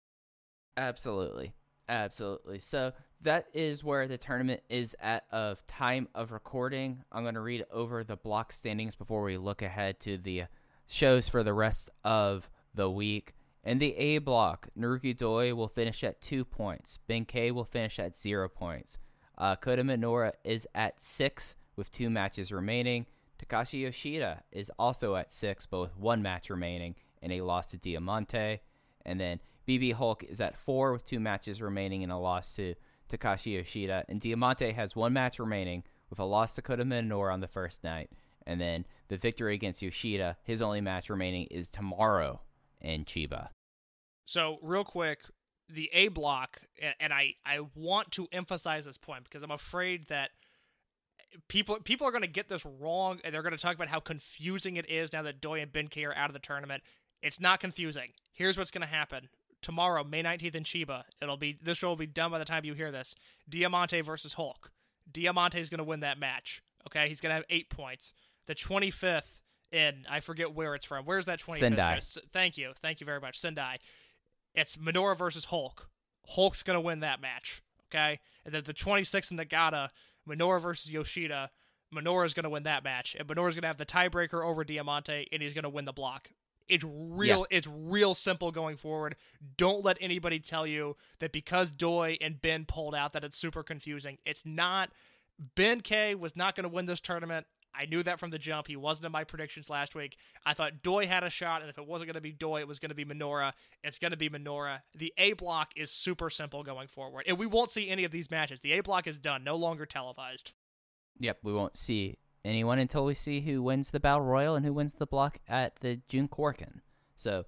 Absolutely. So that is where the tournament is at of time of recording. I'm going to read over the block standings before we look ahead to the shows for the rest of the week. In the A block, Naruki Doi will finish at 2 points. Ben-K will finish at 0 points. Kota Minoura is at 6 with 2 matches remaining. Takashi Yoshida is also at 6, but with 1 match remaining and a loss to Diamante. And then BB Hulk is at 4 with 2 matches remaining and a loss to Takashi Yoshida. And Diamante has 1 match remaining with a loss to Kota Minoura on the first night. And then the victory against Yoshida, his only match remaining is tomorrow in Chiba.
So real quick, the A block, and I want to emphasize this point because I'm afraid that people are going to get this wrong, and they're going to talk about how confusing it is now that Doi and Ben-K are out of the tournament. It's not confusing. Here's what's going to happen. Tomorrow, May 19th in Chiba, this show will be done by the time you hear this. Diamante versus Hulk. Diamante is going to win that match. Okay, he's going to have 8 points. The 25th in, I forget where it's from. Where's that 25th?
Sendai.
Thank you very much. Sendai. It's Minoura versus Hulk. Hulk's going to win that match. Okay, and then the 26th in Nagata, Minoura versus Yoshida. Minoura's going to win that match, and Minoura's going to have the tiebreaker over Diamante, and he's going to win the block. It's real simple going forward. Don't let anybody tell you that because Doi and Ben pulled out that it's super confusing. It's not. Ben-K was not going to win this tournament. I knew that from the jump. He wasn't in my predictions last week. I thought Doi had a shot, and if it wasn't going to be Doi, it was going to be Minoura. It's going to be Minoura. The A block is super simple going forward, and we won't see any of these matches. The A block is done, no longer televised.
Yep, we won't see anyone until we see who wins the Battle Royal and who wins the block at the June Korakuen. So,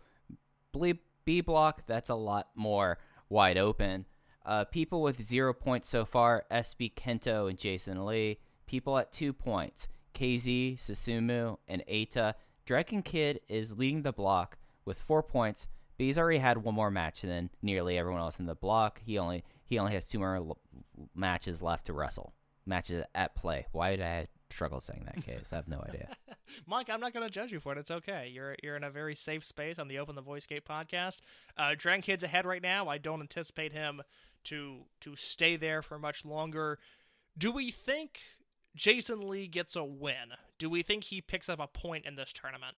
B block, that's a lot more wide open. People with 0 points so far, SB Kento and Jason Lee. People at 2 points, KZ, Susumu, and Eita. Dragon Kid is leading the block with 4 points, but he's already had 1 more match than nearly everyone else in the block. He only has 2 more matches left to wrestle. Matches at play. Why did I struggle saying that, Case? I have no idea.
Mike, I'm not going to judge you for it. It's okay. You're in a very safe space on the Open the Voice Gate podcast. Dragon Kid's ahead right now. I don't anticipate him to stay there for much longer. Do we think Jason Lee gets a win? Do we think he picks up a point in this tournament?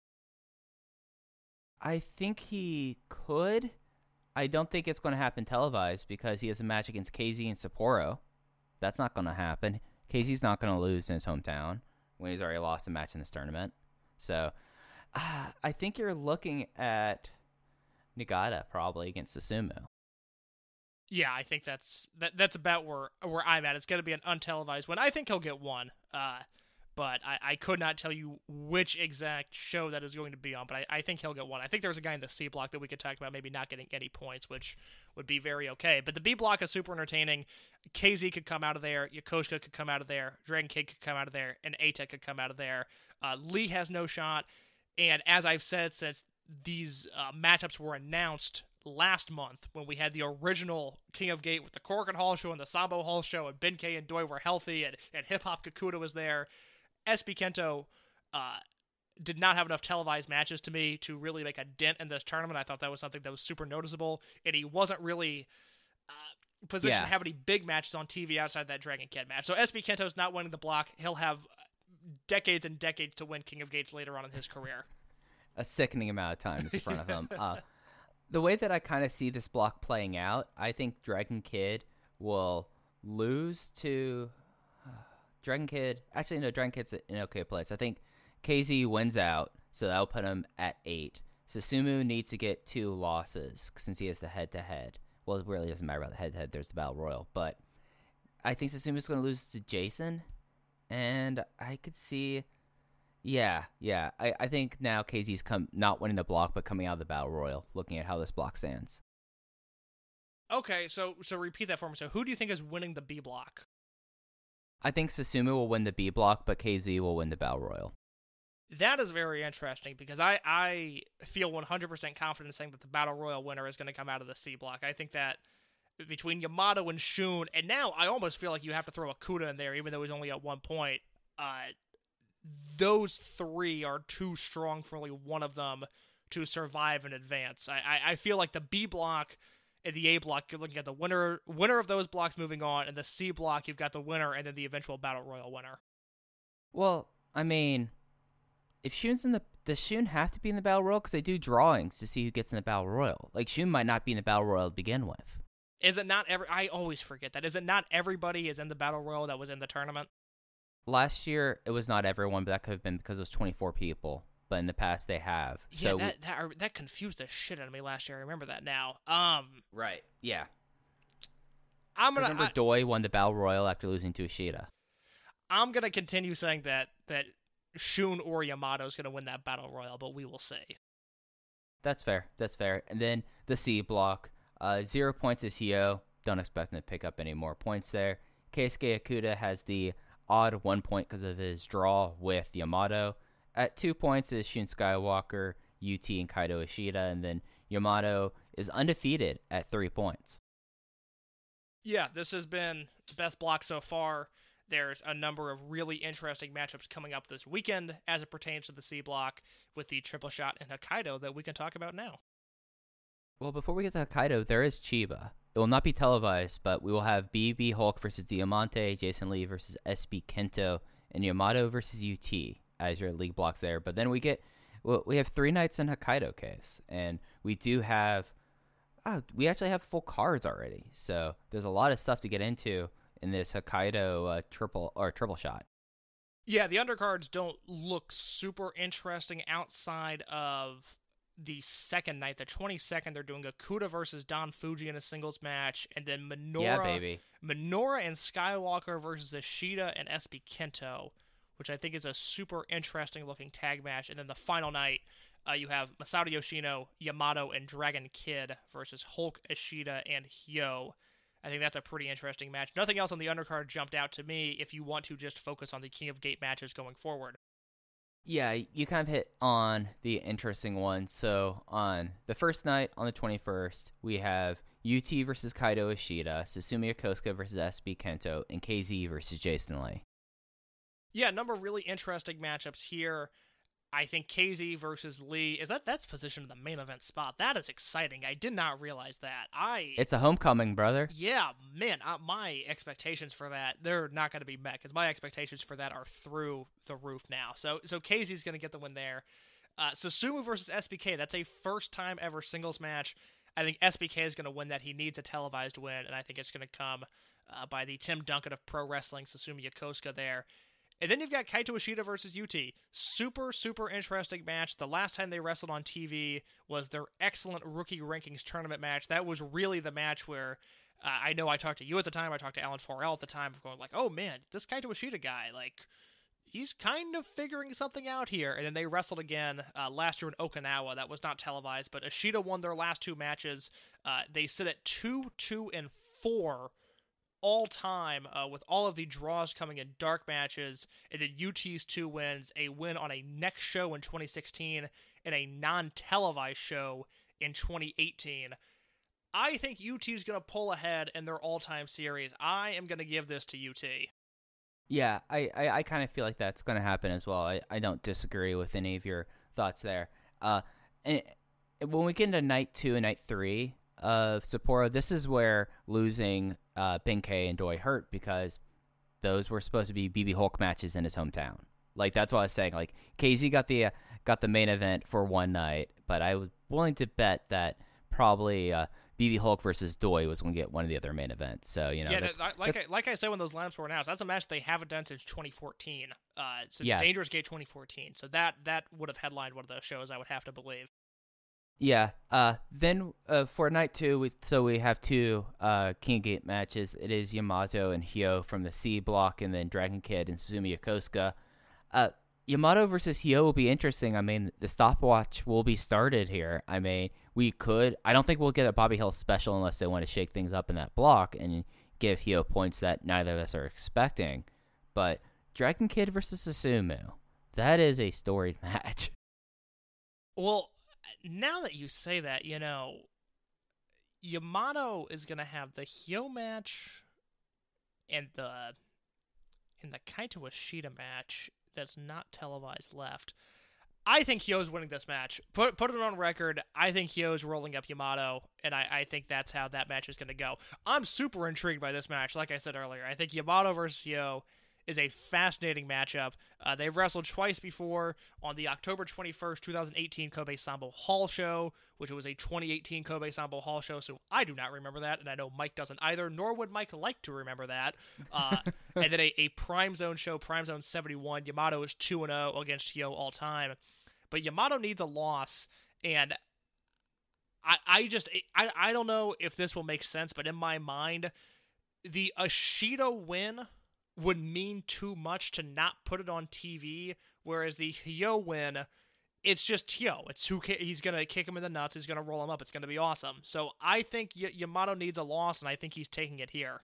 I think he could. I don't think it's going to happen televised because he has a match against KZ and Sapporo. That's not going to happen. KZ's not going to lose in his hometown when he's already lost a match in this tournament. So I think you're looking at Nagata probably against Susumu.
Yeah, I think that's about where I'm at. It's going to be an untelevised one. I think he'll get one, but I could not tell you which exact show that is going to be on, but I think he'll get one. I think there's a guy in the C block that we could talk about maybe not getting any points, which would be very okay. But the B block is super entertaining. KZ could come out of there, Yokosuka could come out of there, Dragon Kid could come out of there, and Eita could come out of there. Lee has no shot, and as I've said since these matchups were announced last month when we had the original King of Gate with the Korakuen Hall show and the Sambo Hall show, and Ben-K and Doi were healthy, and Hip Hop Kakuta was there. SB Kento did not have enough televised matches to me to really make a dent in this tournament. I thought that was something that was super noticeable, and he wasn't really positioned to have any big matches on TV outside that Dragon Kid match. So SB Kento's not winning the block. He'll have decades and decades to win King of Gates later on in his career.
A sickening amount of time is in front of him. The way that I kind of see this block playing out, I think Dragon Kid will lose to Dragon Kid. Actually, no, Dragon Kid's in okay place. I think KZ wins out, so that'll put him at 8. Susumu needs to get 2 losses since he has the head-to-head. Well, it really doesn't matter about the head-to-head. There's the Battle Royal. But I think Susumu's going to lose to Jason, and I could see... Yeah. I think now KZ's not winning the block, but coming out of the Battle Royal, looking at how this block stands.
Okay, so repeat that for me. So who do you think is winning the B block?
I think Susumu will win the B block, but KZ will win the Battle Royal.
That is very interesting because I feel 100% confident in saying that the Battle Royal winner is going to come out of the C block. I think that between Yamato and Shun, and now I almost feel like you have to throw a Kuda in there, even though he's only at 1 point. Those 3 are too strong for only one of them to survive and advance. I feel like the B block and the A block, you're looking at the winner of those blocks moving on, and the C block, you've got the winner and then the eventual Battle Royal winner.
Well, I mean, if Shun's does Shun have to be in the Battle Royal? Because they do drawings to see who gets in the Battle Royal. Like, Shun might not be in the Battle Royal to begin with.
Is it not I always forget that. Is it not everybody is in the Battle Royal that was in the tournament?
Last year, it was not everyone, but that could have been because it was 24 people. But in the past, they have.
Yeah,
so
that confused the shit out of me last year. I remember that now.
Right, yeah.
Remember
Doi won the Battle Royal after losing to Ishida.
I'm going to continue saying that Shun or Yamato is going to win that Battle Royal, but we will see.
That's fair. And then the C block. 0 points is Hyo. Don't expect him to pick up any more points there. Keisuke Okuda has the odd 1 point because of his draw with Yamato. At 2 points is Shun Skywalker, UT, and Kaito Ishida. And then Yamato is undefeated at 3 points.
Yeah, this has been the best block so far. There's a number of really interesting matchups coming up this weekend as it pertains to the C block with the triple shot and Hokkaido that we can talk about now.
Well, before we get to Hokkaido, there is Chiba. It will not be televised, but we will have BB Hulk versus Diamante, Jason Lee versus SB Kento, and Yamato versus UT as your league blocks there. But then we have 3 nights in Hokkaido case, and we do have we actually have full cards already. So there's a lot of stuff to get into in this Hokkaido triple shot.
Yeah, the undercards don't look super interesting outside of the second night, the 22nd. They're doing Okuda versus Don Fuji in a singles match, and then Minoura and Skywalker versus Ishida and SB Kento, which I think is a super interesting looking tag match. And then the final night, you have Masato Yoshino, Yamato, and Dragon Kid versus Hulk, Ishida, and Hyo. I think that's a pretty interesting match. Nothing else on the undercard jumped out to me if you want to just focus on the King of Gate matches going forward.
Yeah, you kind of hit on the interesting one. So on the first night, on the 21st, we have UT versus Kaito Ishida, Susumu Yokosuka versus SB Kento, and KZ versus Jason Lee.
Yeah, a number of really interesting matchups here. I think KZ versus Lee, that's positioned in the main event spot. That is exciting. I did not realize that. It's
a homecoming, brother.
Yeah, man, my expectations for that, they're not going to be met, because my expectations for that are through the roof now. So KZ's going to get the win there. Susumu versus SBK, that's a first-time ever singles match. I think SBK is going to win that. He needs a televised win, and I think it's going to come by the Tim Duncan of pro wrestling, Susumu Yokosuka there. And then you've got Kaito Ishida versus UT. Super, super interesting match. The last time they wrestled on TV was their excellent rookie rankings tournament match. That was really the match where I know I talked to you at the time. I talked to Alan Forel at the time, going like, oh man, this Kaito Ishida guy, like, he's kind of figuring something out here. And then they wrestled again last year in Okinawa. That was not televised, but Ishida won their last 2 matches. They sit at 2-2-4 all time, with all of the draws coming in dark matches, and then UT's 2 wins, a win on a next show in 2016, and a non-televised show in 2018. I think UT's going to pull ahead in their all-time series. I am going to give this to UT.
Yeah, I kind of feel like that's going to happen as well. I don't disagree with any of your thoughts there. And when we get into night 2 and night 3 of Sapporo, this is where losing Benkei and Doi hurt, because those were supposed to be BB Hulk matches in his hometown. Like, that's what I was saying. Like, KZ got the main event for one night, but I was willing to bet that probably BB Hulk versus Doi was going to get one of the other main events. So, you know,
yeah, like I said when those lineups were announced, that's a match they haven't done since 2014, since Dangerous Gate 2014. So that would have headlined one of those shows, I would have to believe.
Yeah. Then for night 2, we have 2 King of Gate matches. It is Yamato and Hyo from the C block, and then Dragon Kid and Susumu Yokosuka. Yamato versus Hyo will be interesting. I mean, the stopwatch will be started here. I mean, I don't think we'll get a Bobby Hill special unless they want to shake things up in that block and give Hyo points that neither of us are expecting. But Dragon Kid versus Susumu, that is a storied match.
Well, now that you say that, you know, Yamato is going to have the Hyo match and the Kaito Ishida match that's not televised left. I think Hyo's winning this match. Put it on record. I think Hyo's rolling up Yamato, and I think that's how that match is going to go. I'm super intrigued by this match, like I said earlier. I think Yamato versus Hyo is a fascinating matchup. They've wrestled twice before on the October 21st, 2018 Kobe Sambo Hall show, which was a 2018 Kobe Sambo Hall show, so I do not remember that, and I know Mike doesn't either, nor would Mike like to remember that. And then a Prime Zone show, Prime Zone 71. Yamato is 2-0 against Hyo all time. But Yamato needs a loss, and I don't know if this will make sense, but in my mind, the Ashita win would mean too much to not put it on TV, whereas the Hyo win, it's just Hyo. It's he's going to kick him in the nuts, he's going to roll him up, it's going to be awesome. So I think Yamato needs a loss, and I think he's taking it here.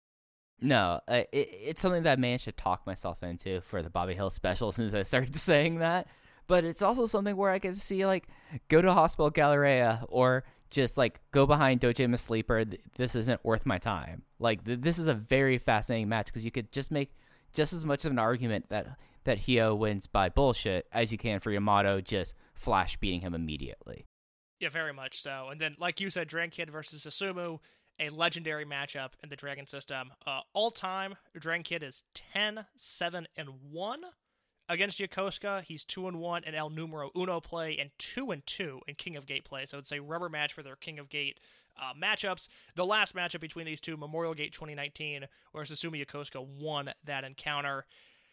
No, it's something that I managed to talk myself into for the Bobby Hill special as soon as I started saying that. But it's also something where I can see, like, go to Hospital Galleria or just, like, go behind Dojima Sleeper. This isn't worth my time. Like, this is a very fascinating match because you could just make just as much of an argument that Hyo wins by bullshit as you can for Yamato just flash beating him immediately.
Yeah, very much so. And then, like you said, Dragon Kid versus Susumu, a legendary matchup in the Dragon system. All time, Dragon Kid is 10-7-1. Against Yokosuka, he's 2-1 in El Numero Uno play and 2-2 in King of Gate play. So it's a rubber match for their King of Gate matchups. The last matchup between these two, Memorial Gate 2019, where Susumu Yokosuka won that encounter.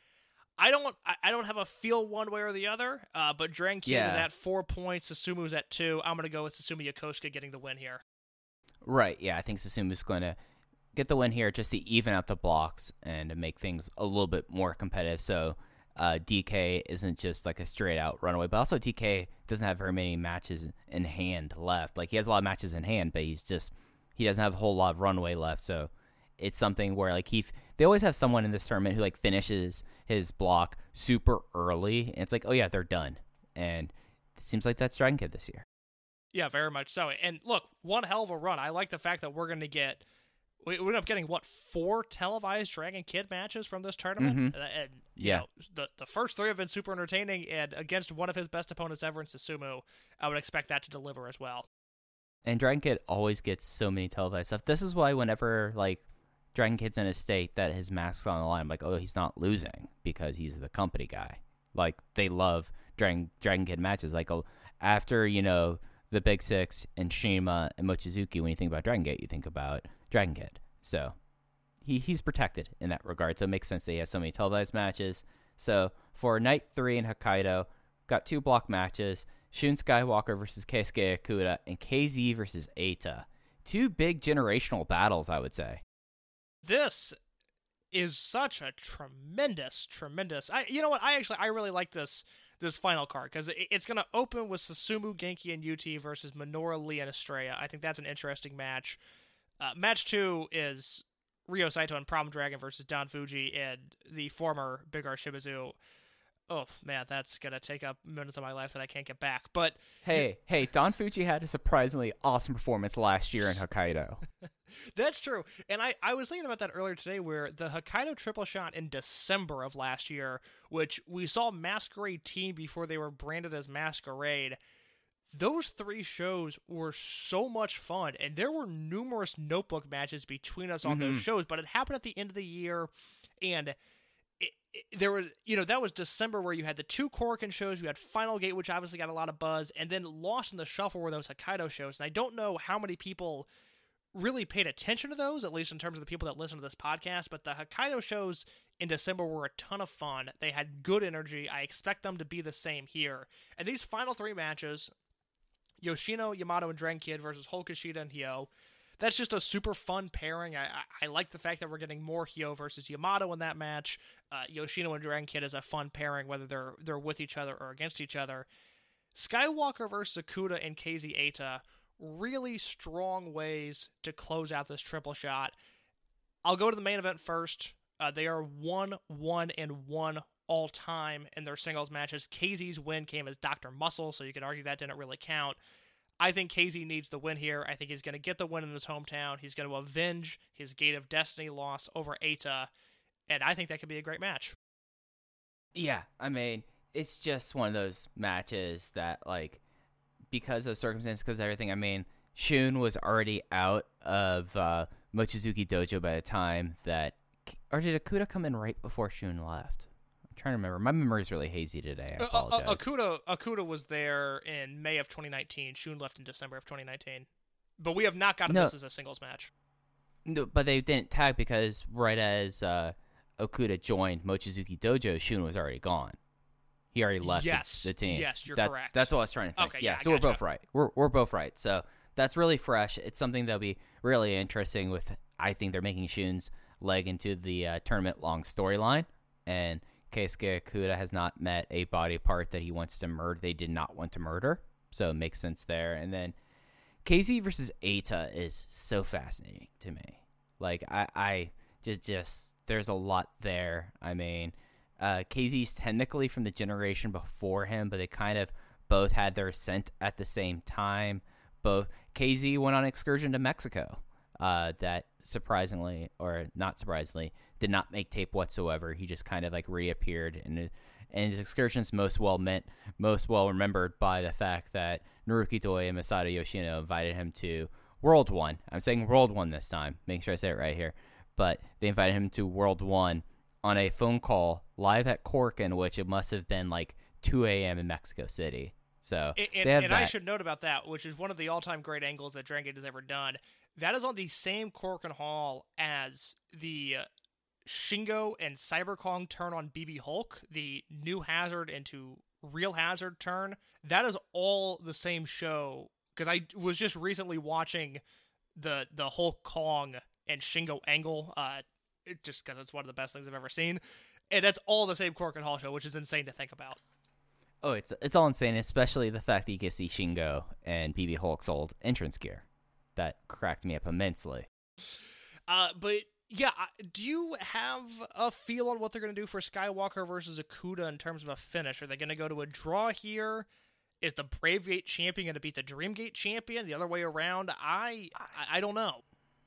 I don't have a feel one way or the other, but Dragon Kid is at 4 points, Susumu's at 2. I'm going to go with Susumu Yokosuka getting the win here.
Right, yeah, I think Susumu's going to get the win here just to even out the blocks and to make things a little bit more competitive. So DK isn't just like a straight out runaway, but also DK doesn't have very many matches in hand left. Like, he has a lot of matches in hand, but he doesn't have a whole lot of runway left. So it's something where, like, they always have someone in this tournament who, like, finishes his block super early, and it's like, oh yeah, they're done. And it seems like that's Dragon Kid this year.
Yeah, very much so. And look, one hell of a run. I like the fact that we're going to get, we end up getting, 4 televised Dragon Kid matches from this tournament?
Mm-hmm.
And you know, the first 3 have been super entertaining, and against one of his best opponents ever in Susumu, I would expect that to deliver as well.
And Dragon Kid always gets so many televised stuff. This is why whenever, like, Dragon Kid's in a state that his mask's on the line, I'm like, oh, he's not losing because he's the company guy. Like, they love Dragon Kid matches. Like, after, you know, the Big Six and Shima and Mochizuki, when you think about Dragon Gate, you think about Dragon Kid. So he's protected in that regard. So it makes sense that he has so many televised matches. So for night 3 in Hokkaido, got 2 block matches: Shun Skywalker versus Keisuke Okuda and KZ versus Eita. 2 big generational battles, I would say.
This is such a tremendous. You know what? I really like this final card because it's going to open with Susumu, Genki, and UT versus Minoru, Lee, and Estrella. I think that's an interesting match. Match 2 is Ryo Saito and Problem Dragon versus Don Fuji and the former Big R Shimazu. Oh, man, that's going to take up minutes of my life that I can't get back. But
Hey, Don Fuji had a surprisingly awesome performance last year in Hokkaido.
That's true. And I was thinking about that earlier today, where the Hokkaido triple shot in December of last year, which we saw Masquerade Team before they were branded as Masquerade, those 3 shows were so much fun, and there were numerous notebook matches between us on those shows, but it happened at the end of the year, and there was, you know, that was December where you had the 2 Korakuen shows, you had Final Gate, which obviously got a lot of buzz, and then Lost in the Shuffle were those Hokkaido shows, and I don't know how many people really paid attention to those, at least in terms of the people that listen to this podcast, but the Hokkaido shows in December were a ton of fun. They had good energy. I expect them to be the same here. And these final 3 matches, Yoshino, Yamato, and Dragon Kid versus Hulk, Ishida, and Hyo, that's just a super fun pairing. I like the fact that we're getting more Hyo versus Yamato in that match. Yoshino and Dragon Kid is a fun pairing, whether they're with each other or against each other. Skywalker versus Okuda and KZ Eita, really strong ways to close out this triple shot. I'll go to the main event first. They are 1-1-1 all time in their singles matches. KZ's win came as Dr. Muscle, so you could argue that didn't really count. I think KZ needs the win here. I think he's going to get the win in his hometown. He's going to avenge his Gate of Destiny loss over Eita, and I think that could be a great match.
Yeah, I mean, it's just one of those matches that, like, because of circumstances, because of everything, I mean, Shun was already out of Mochizuki Dojo by the time that... Or did Okuda come in right before Shun left? I'm trying to remember. My memory's really hazy today. I apologize.
Okuda was there in May of 2019. Shun left in December of 2019. But we have not gotten this as a singles match.
No, but they didn't tag because right as Okuda joined Mochizuki Dojo, Shun was already gone. He already left the team.
Yes, you're correct.
That's what I was trying to think.
Okay,
yeah, so
gotcha.
we're both right. We're both right. So that's really fresh. It's something that'll be really interesting with, I think they're making Shun's leg into the tournament-long storyline. And Keisuke Okuda has not met a body part that he wants to murder. They did not want to murder. So it makes sense there. And then KZ versus Eita is so fascinating to me. Like, I just there's a lot there. I mean, KZ's technically from the generation before him, but they kind of both had their ascent at the same time. Both KZ went on an excursion to Mexico that surprisingly, or not surprisingly, did not make tape whatsoever. He just kind of like reappeared, and his excursion's most well remembered by the fact that Naruki Doi and Masato Yoshino invited him to World 1. I'm saying World 1 this time. Make sure I say it right here. But they invited him to World 1 on a phone call live at Corkin, which it must have been like 2 a.m. in Mexico City. So
and I should note about that, which is one of the all-time great angles that Dragon Gate has ever done. That is on the same Corkin Hall as the Shingo and Cyber Kong turn on BB Hulk, the new Hazard into Real Hazard turn. That is all the same show, because I was just recently watching the Hulk Kong and Shingo angle, just because it's one of the best things I've ever seen. And that's all the same Corkin Hall show, which is insane to think about.
Oh, it's all insane, especially the fact that you can see Shingo and BB Hulk's old entrance gear. That cracked me up immensely.
But yeah, do you have a feel on what they're going to do for Skywalker versus Okuda in terms of a finish? Are they going to go to a draw here? Is the Brave Gate champion going to beat the Dream Gate champion? The other way around? I don't know.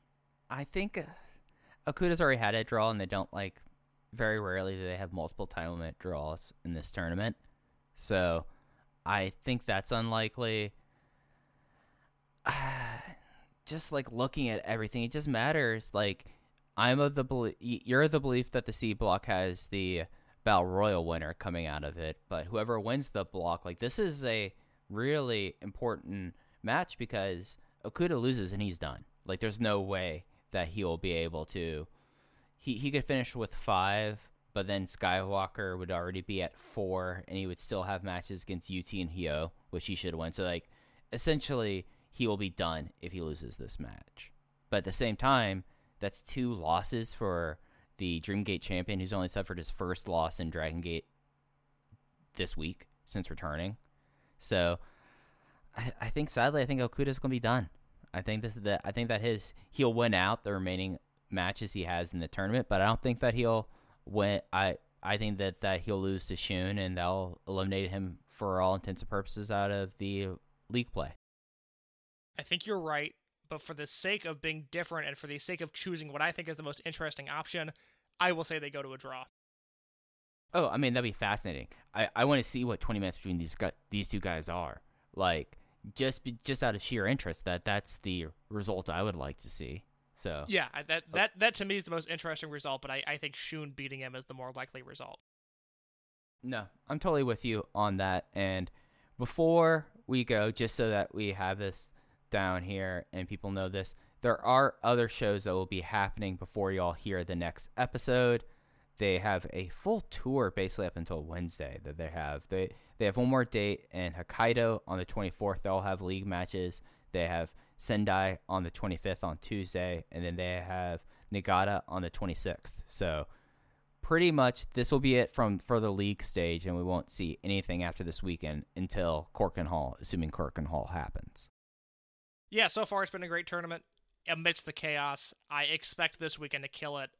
I think Okuda's already had a draw, and they don't, like, very rarely do they have multiple time limit draws in this tournament. So I think that's unlikely. Just, like, looking at everything, it just matters. Like, you're of the belief that the C block has the Battle Royal winner coming out of it, but whoever wins the block, like, this is a really important match because Okuda loses and he's done. Like, there's no way that he will be able to. He could finish with 5, but then Skywalker would already be at 4, and he would still have matches against UT and Hyo, which he should win. So, like, essentially, he will be done if he loses this match. But at the same time, that's 2 losses for the Dream Gate champion, who's only suffered his first loss in Dragon Gate this week since returning. So, I think, sadly, Okuda's going to be done. I think that he'll win out the remaining matches he has in the tournament, but I don't think that he'll win. I think that he'll lose to Shun, and they'll eliminate him for all intents and purposes out of the league play.
I think you're right, but for the sake of being different and for the sake of choosing what I think is the most interesting option, I will say they go to a draw.
Oh, I mean, that'd be fascinating. I want to see what 20 minutes between these two guys are. Like, just out of sheer interest, that's the result I would like to see. So
yeah, that to me is the most interesting result, but I think Shun beating him is the more likely result.
No, I'm totally with you on that. And before we go, just so that we have this down here and people know this, there are other shows that will be happening before y'all hear the next episode. They have a full tour basically up until Wednesday that they have. They have one more date in Hokkaido on the 24th. They'll have league matches. They have Sendai on the 25th on Tuesday, and then they have Niigata on the 26th. So pretty much this will be it for the league stage, and we won't see anything after this weekend until Corkin Hall, assuming Corkin Hall happens.
Yeah, so far it's been a great tournament amidst the chaos. I expect this weekend to kill it.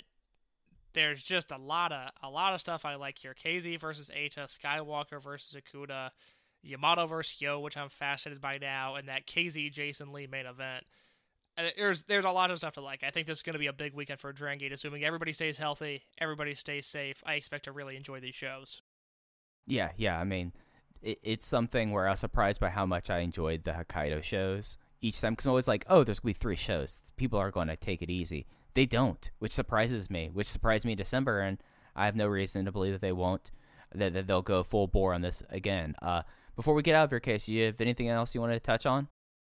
There's just a lot of stuff I like here. KZ versus Eita, Skywalker versus Okuda, Yamato versus Hyo, which I'm fascinated by now, and that KZ Jason Lee main event. There's a lot of stuff to like. I think this is going to be a big weekend for Dragon Gate, assuming everybody stays healthy, everybody stays safe. I expect to really enjoy these shows.
Yeah. I mean, it's something where I was surprised by how much I enjoyed the Hokkaido shows each time. Because I'm always like, oh, there's going to be 3 shows. People are going to take it easy. They don't, which surprises me, which surprised me in December. And I have no reason to believe that they won't, that they'll go full bore on this again. Before we get out of your case, do you have anything else you want to touch on?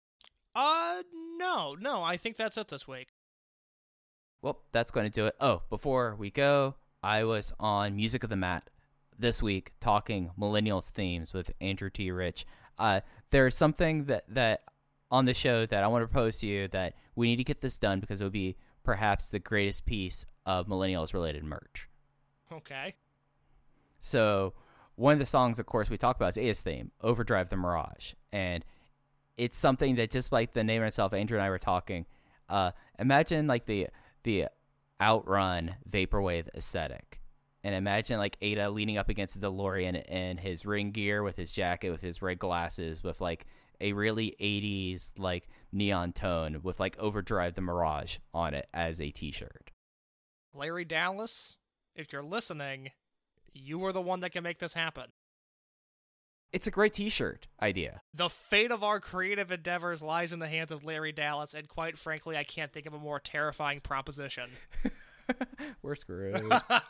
No, I think that's it this week.
Well, that's going to do it. Oh, before we go, I was on Music of the Mat this week talking Millennials themes with Andrew T. Rich. There's something that on the show that I want to propose to you that we need to get this done because it would be perhaps the greatest piece of Millennials-related merch.
Okay.
So one of the songs, of course, we talk about is Aya's theme, Overdrive the Mirage. And it's something that, just like the name itself, Andrew and I were talking, imagine like the Outrun Vaporwave aesthetic. And imagine like Ada leaning up against the DeLorean in his ring gear with his jacket, with his red glasses, with like a really 80s like neon tone with like Overdrive the Mirage on it as a t-shirt.
Larry Dallas, if you're listening, you are the one that can make this happen.
It's a great t-shirt idea.
The fate of our creative endeavors lies in the hands of Larry Dallas, and quite frankly, I can't think of a more terrifying proposition.
We're screwed.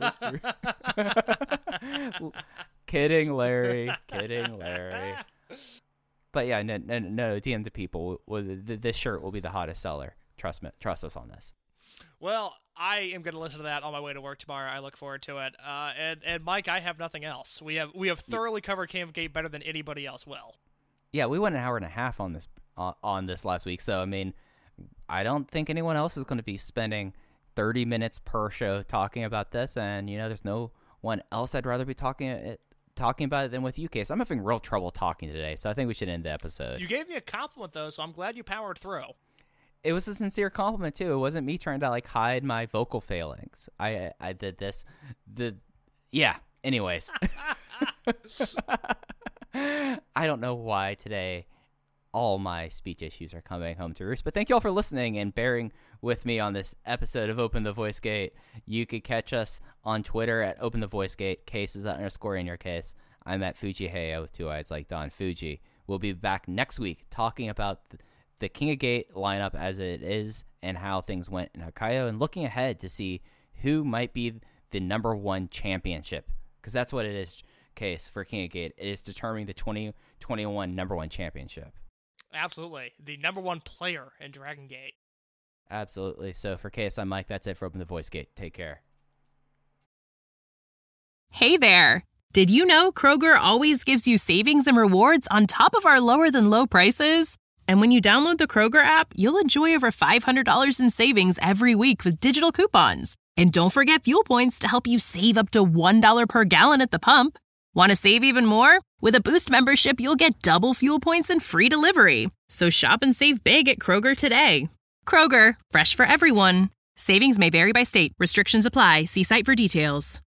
Kidding, Larry. But yeah, no, DM the people. This shirt will be the hottest seller. Trust us on this.
Well, I am going to listen to that on my way to work tomorrow. I look forward to it. And Mike, I have nothing else. We have thoroughly covered King of Gate better than anybody else will.
Yeah, we went an hour and a half on this last week. So I mean, I don't think anyone else is going to be spending 30 minutes per show talking about this. And there's no one else I'd rather be talking about it than with you, Case. I'm having real trouble talking today, so I think we should end the episode.
You gave me a compliment though, so I'm glad you powered through.
It was a sincere compliment too. It wasn't me trying to like hide my vocal failings. I did this. Anyways. I don't know why today all my speech issues are coming home to roost, but thank you all for listening and bearing with me on this episode of Open the Voice Gate. You could catch us on Twitter at Open the Voice Gate. Case is _ in your case. I'm at Fujiheya with 2 eyes like Don Fuji. We'll be back next week talking about the King of Gate lineup as it is and how things went in Hokkaido, and looking ahead to see who might be the #1 championship, because that's what it is, Case, for King of Gate. It is determining the 2021 #1 championship.
Absolutely. The #1 player in Dragon Gate.
Absolutely. So for Case, I'm Mike. That's it for Open the Voice Gate. Take care.
Hey there. Did you know Kroger always gives you savings and rewards on top of our lower than low prices? And when you download the Kroger app, you'll enjoy over $500 in savings every week with digital coupons. And don't forget fuel points to help you save up to $1 per gallon at the pump. Want to save even more? With a Boost membership, you'll get double fuel points and free delivery. So shop and save big at Kroger today. Kroger, fresh for everyone. Savings may vary by state. Restrictions apply. See site for details.